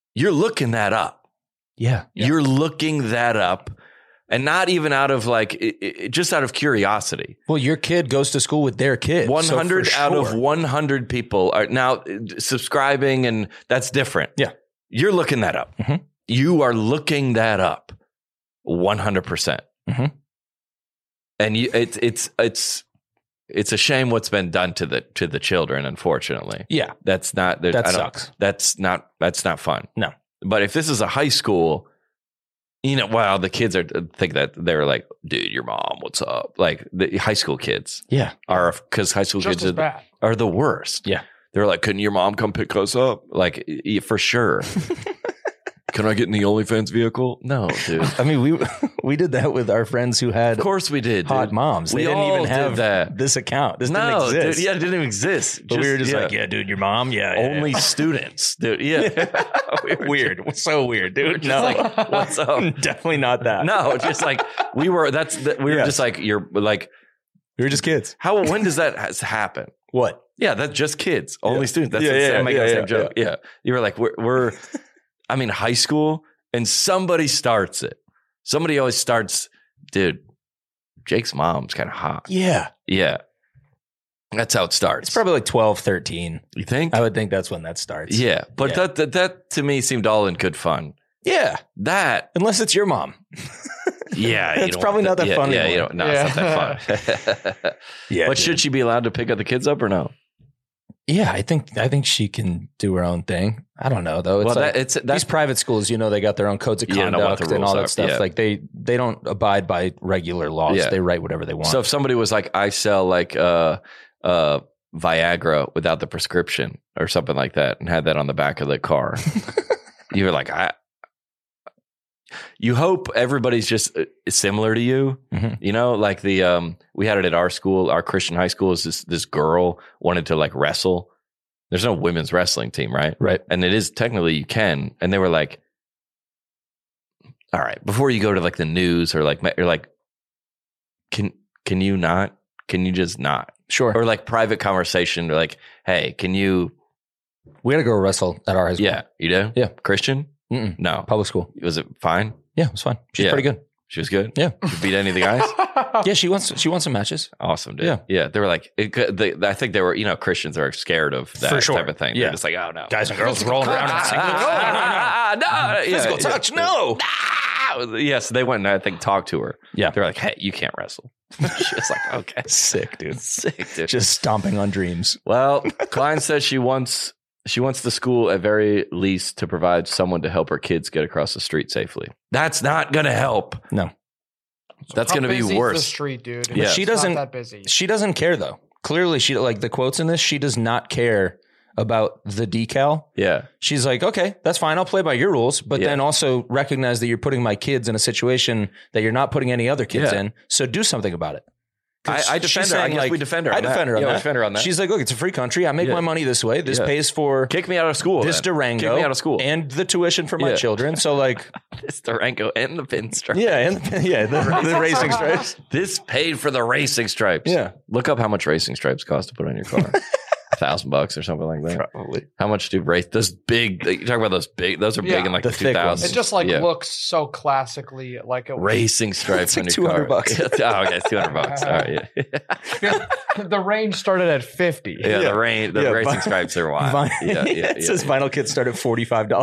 you're looking that up. Yeah. You're looking that up. And not even out of just out of curiosity. Well, your kid goes to school with their kid. 100 out of 100 people are now subscribing, and that's different. Yeah. You're looking that up. Mm-hmm. You are looking that up 100%. Mm-hmm. And it's a shame what's been done to the children, unfortunately. Yeah. That sucks. That's not fun. No. But if this is a high school, the kids think that they're like, dude, your mom, what's up? Like the high school kids, are because high school kids are the worst. Yeah, they're like, couldn't your mom come pick us up? Like for sure. Can I get in the OnlyFans vehicle? No, dude. I mean, we did that with our friends who had, of course, we did hot moms. They didn't even have that. This account. This didn't exist. Dude, it didn't even exist. But we were just like, yeah, dude, your mom, only students, dude. Yeah, weird, so weird, dude. No, like, what's up? Definitely not that. No, just like we were. We were just like we were just kids. When does that happen? What? Yeah, that's just kids, only students. That's the same joke. Yeah, you were like we're. I mean, high school, and somebody starts it. Somebody always starts, dude, Jake's mom's kind of hot. Yeah. Yeah. That's how it starts. It's probably like 12, 13. You think? I would think that's when that starts. Yeah. But that to me seemed all in good fun. Yeah. That. Unless it's your mom. Yeah. It's probably not that fun anymore. It's not that fun. Yeah. But should she be allowed to pick up the kids up or no? Yeah, I think she can do her own thing. I don't know though. It's these private schools, they got their own codes of conduct and all that stuff. Yeah. Like they don't abide by regular laws. Yeah. They write whatever they want. So if somebody was like, I sell like Viagra without the prescription or something like that, and had that on the back of the car, you're like, you hope everybody's just similar to you. Mm-hmm. Like we had it at our school, our Christian high school. Is this girl wanted to like wrestle. There's no women's wrestling team, right? Right. And it is technically you can. And they were like, all right, before you go to like the news or like, you're like, can you not? Can you just not? Sure. Or like private conversation. Or like, hey, we had to go wrestle at our high school. Yeah. You do? Yeah. Christian? Mm-mm. No. Public school. Was it fine? Yeah, it was fine. She's pretty good. She was good? Yeah. She beat any of the guys? Yeah, she wants some matches. Awesome, dude. Yeah. They were like, I think they were, Christians are scared of that type of thing. Yeah. They're just like, oh no. Guys and girls rolling around in singles. No. Physical touch, no. Yes, they went and I think talked to her. Yeah. They're like, hey, you can't wrestle. She was like, okay. Sick, dude. Sick, dude. Just stomping on dreams. Well, Klein says she wants the school at very least to provide someone to help her kids get across the street safely. That's not going to help. No. That's going to be worse. The street, dude. Yeah. She doesn't. Not that busy. She doesn't care though. Clearly, she like the quotes in this. She does not care about the decal. Yeah. She's like, okay, that's fine. I'll play by your rules, but then also recognize that you're putting my kids in a situation that you're not putting any other kids in. So do something about it. I defend her. I guess we defend her. I defend her on that. Defend her on that. She's like, look, it's a free country. I make my money this way. This pays for kick me out of school. This Durango, kick me out of school, and the tuition for my children. So like this Durango and the pinstripes. Yeah, the racing stripes. This paid for the racing stripes. Yeah, look up how much racing stripes cost to put on your car. $1,000 or something like that. Probably. How much do those big? You talk about those big? Those are big in like the 2000s. It just looks so classically like a racing stripes on your car. $200. Oh, okay, $200. All right, the range started at 50. Yeah, the racing stripes are wild. It says Vinyl Kids start at $45.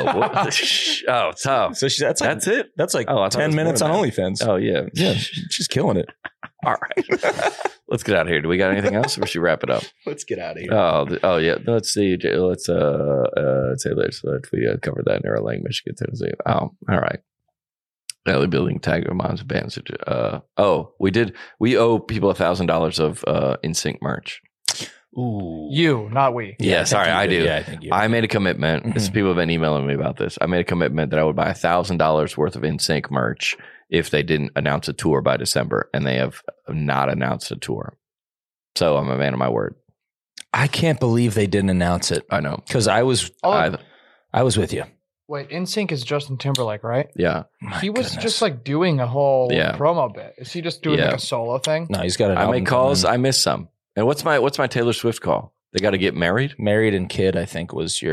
Oh, tough. So that's it. That's like 10 minutes on OnlyFans. Oh yeah, she's killing it. All right. Let's get out of here. Do we got anything else or should we wrap it up? Let's get out of here. Oh yeah. Let's see. Let's say this. We covered that in Lansing, Michigan, Tennessee. Oh, all right. LA building tag of moms and bands. We did. We owe people $1,000 of NSYNC merch. Ooh. You, not we. Yeah, sorry, I do. Yeah, I think you. I made a commitment. Mm-hmm. People have been emailing me about this. I made a commitment that I would buy $1,000 worth of NSYNC merch if they didn't announce a tour by December, and they have not announced a tour. So I'm a man of my word. I can't believe they didn't announce it. I know. Because I was with you. Wait, NSYNC is Justin Timberlake, right? Yeah. He was just like doing a whole promo bit. Is he just doing like a solo thing? No, he's got an album. I make calls. I miss some. And what's my Taylor Swift call? They got to get married? Married and Kid, I think, was your...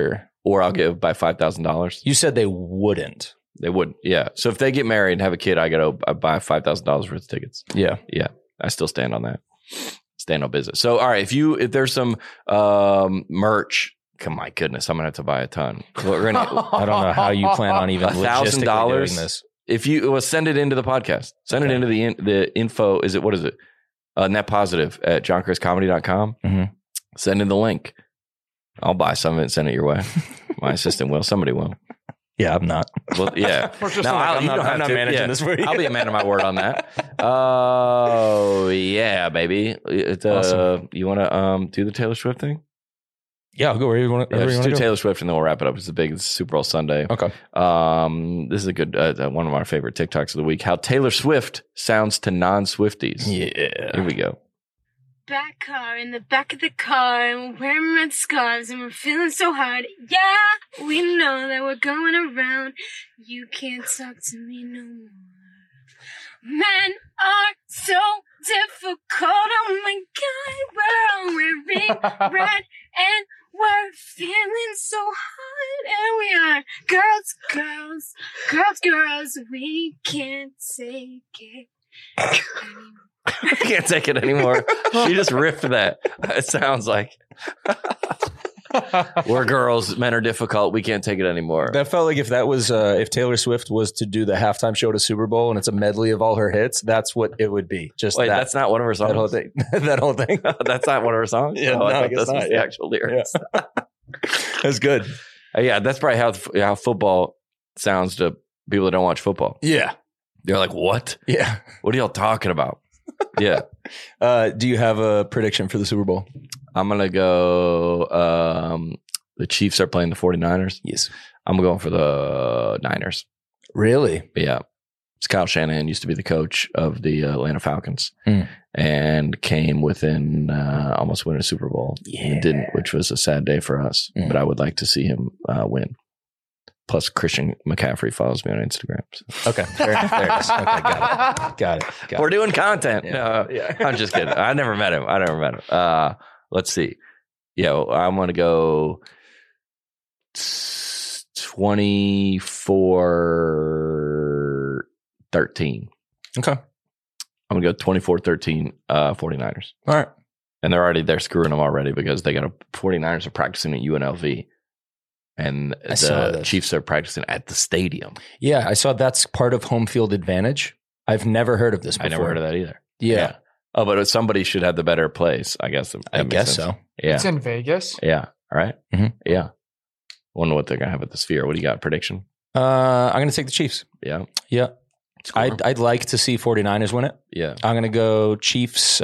or I'll give by $5,000. You said they wouldn't. They wouldn't. Yeah. So if they get married and have a kid, I buy $5,000 worth of tickets. Yeah. Yeah. I still stand on that. Stand on business. So, all right. If there's some merch, my goodness, I'm gonna have to buy a ton. I don't know how you plan on even $1,000 doing this. If you send it into the podcast, send it into the info. What is it? Net Positive at johnchriscomedy.com. Mm-hmm. Send in the link. I'll buy some of it and send it your way. My assistant will. Somebody will. Yeah, I'm not. Well, yeah. I'm not managing this for you. I'll be a man of my word on that. Oh, yeah, baby. Awesome. You want to do the Taylor Swift thing? Yeah, I'll go where you want to. Just do Taylor Swift and then we'll wrap it up. It's the big Super Bowl Sunday. Okay. This is a good one of our favorite TikToks of the week. How Taylor Swift sounds to non-Swifties. Yeah. Here we go. Back car in the back of the car, and we're wearing red scarves, and we're feeling so hard. Yeah, we know that we're going around. You can't talk to me no more. Men are so difficult. Oh my God, we're all wearing red, and we're feeling so hot. And we are girls. We can't take it anymore. I can't take it anymore. She just riffed that. It sounds like we're girls, men are difficult. We can't take it anymore. That felt like if that was if Taylor Swift was to do the halftime show to Super Bowl and it's a medley of all her hits, that's what it would be. Just wait, that's not one of her songs. That whole thing. That's not one of her songs. Yeah, I think this was the actual lyrics. Yeah. That's good. Yeah, that's probably how football sounds to people that don't watch football. Yeah, they're like, "What? Yeah, what are y'all talking about?" Yeah. Do you have a prediction for the Super Bowl? I'm going to go the Chiefs are playing the 49ers. Yes. I'm going for the Niners. Really? Yeah. It's Kyle Shanahan used to be the coach of the Atlanta Falcons and came within almost winning a Super Bowl. Yeah. Didn't, which was a sad day for us, but I would like to see him win. Plus, Christian McCaffrey follows me on Instagram. So. Okay, there it is. Okay, got it. We're doing content. Yeah. I'm just kidding. I never met him. Let's see. Yeah, I'm going to go 24-13. Okay. I'm going to go 24-13 49ers. All right. And they're screwing them already because they got 49ers are practicing at UNLV. And the Chiefs are practicing at the stadium. Yeah, I saw that's part of home field advantage. I've never heard of this before. I never heard of that either. Yeah. Oh, but somebody should have the better place, I guess. I guess so. Yeah. It's in Vegas. Yeah. All right. Mm-hmm. Yeah. Wonder what they're going to have at the Sphere. What do you got? Prediction? I'm going to take the Chiefs. Yeah. Yeah. I'd like to see 49ers win it. Yeah. I'm going to go Chiefs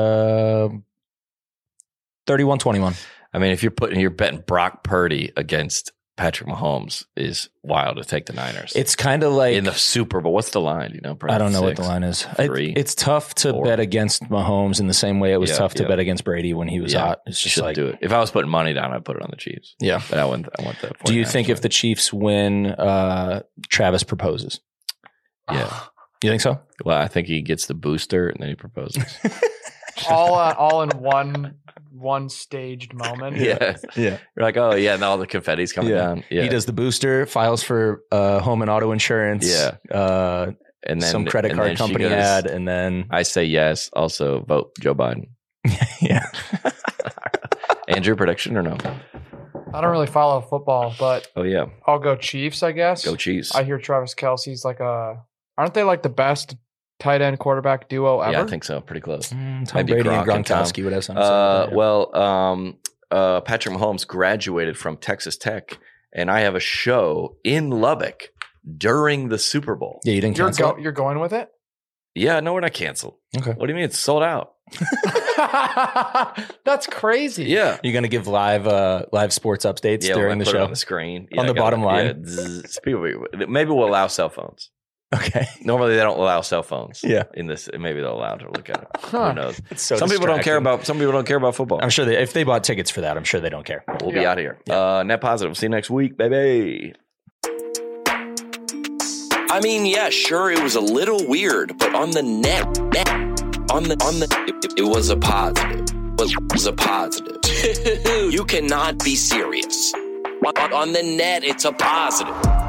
31-21. I mean, if you're betting Brock Purdy against Patrick Mahomes is wild to take the Niners. It's kind of like in the Super Bowl. What's the line? You know, I don't know what the line is. It's tough to bet against Mahomes in the same way it was tough to bet against Brady when he was hot. It's just like do it. If I was putting money down, I'd put it on the Chiefs. Yeah, but I want the. Do you think if the Chiefs win, Travis proposes? Yeah, you think so? Well, I think he gets the booster and then he proposes. all in one staged moment. Yeah. You're like, oh yeah, and all the confetti's coming down. Yeah. He does the booster, files for home and auto insurance. Yeah. And then some credit card company ad, and then I say yes. Also vote Joe Biden. Yeah. Andrew, prediction or no? I don't really follow football, but I'll go Chiefs, I guess. Go Chiefs. I hear Travis Kelce's aren't they like the best tight end quarterback duo ever? Yeah, I think so. Pretty close. Tom Brady and Gronkowski would have something. Patrick Mahomes graduated from Texas Tech, and I have a show in Lubbock during the Super Bowl. Yeah, you didn't cancel. You're going with it? Yeah, no, we're not canceled. Okay. What do you mean? It's sold out. That's crazy. Yeah. You're going to give live sports updates during the show? On the screen. On the bottom line? Maybe we'll allow cell phones. Okay. Normally they don't allow cell phones. Yeah. In this, maybe they'll allow to look at it. Who knows? Some people don't care about football. I'm sure if they bought tickets for that, I'm sure they don't care. We'll be out of here. Net Positive. See you next week, baby. I mean, yeah, sure, it was a little weird, but on the net, it was a positive. It was a positive. You cannot be serious On the net, it's a positive.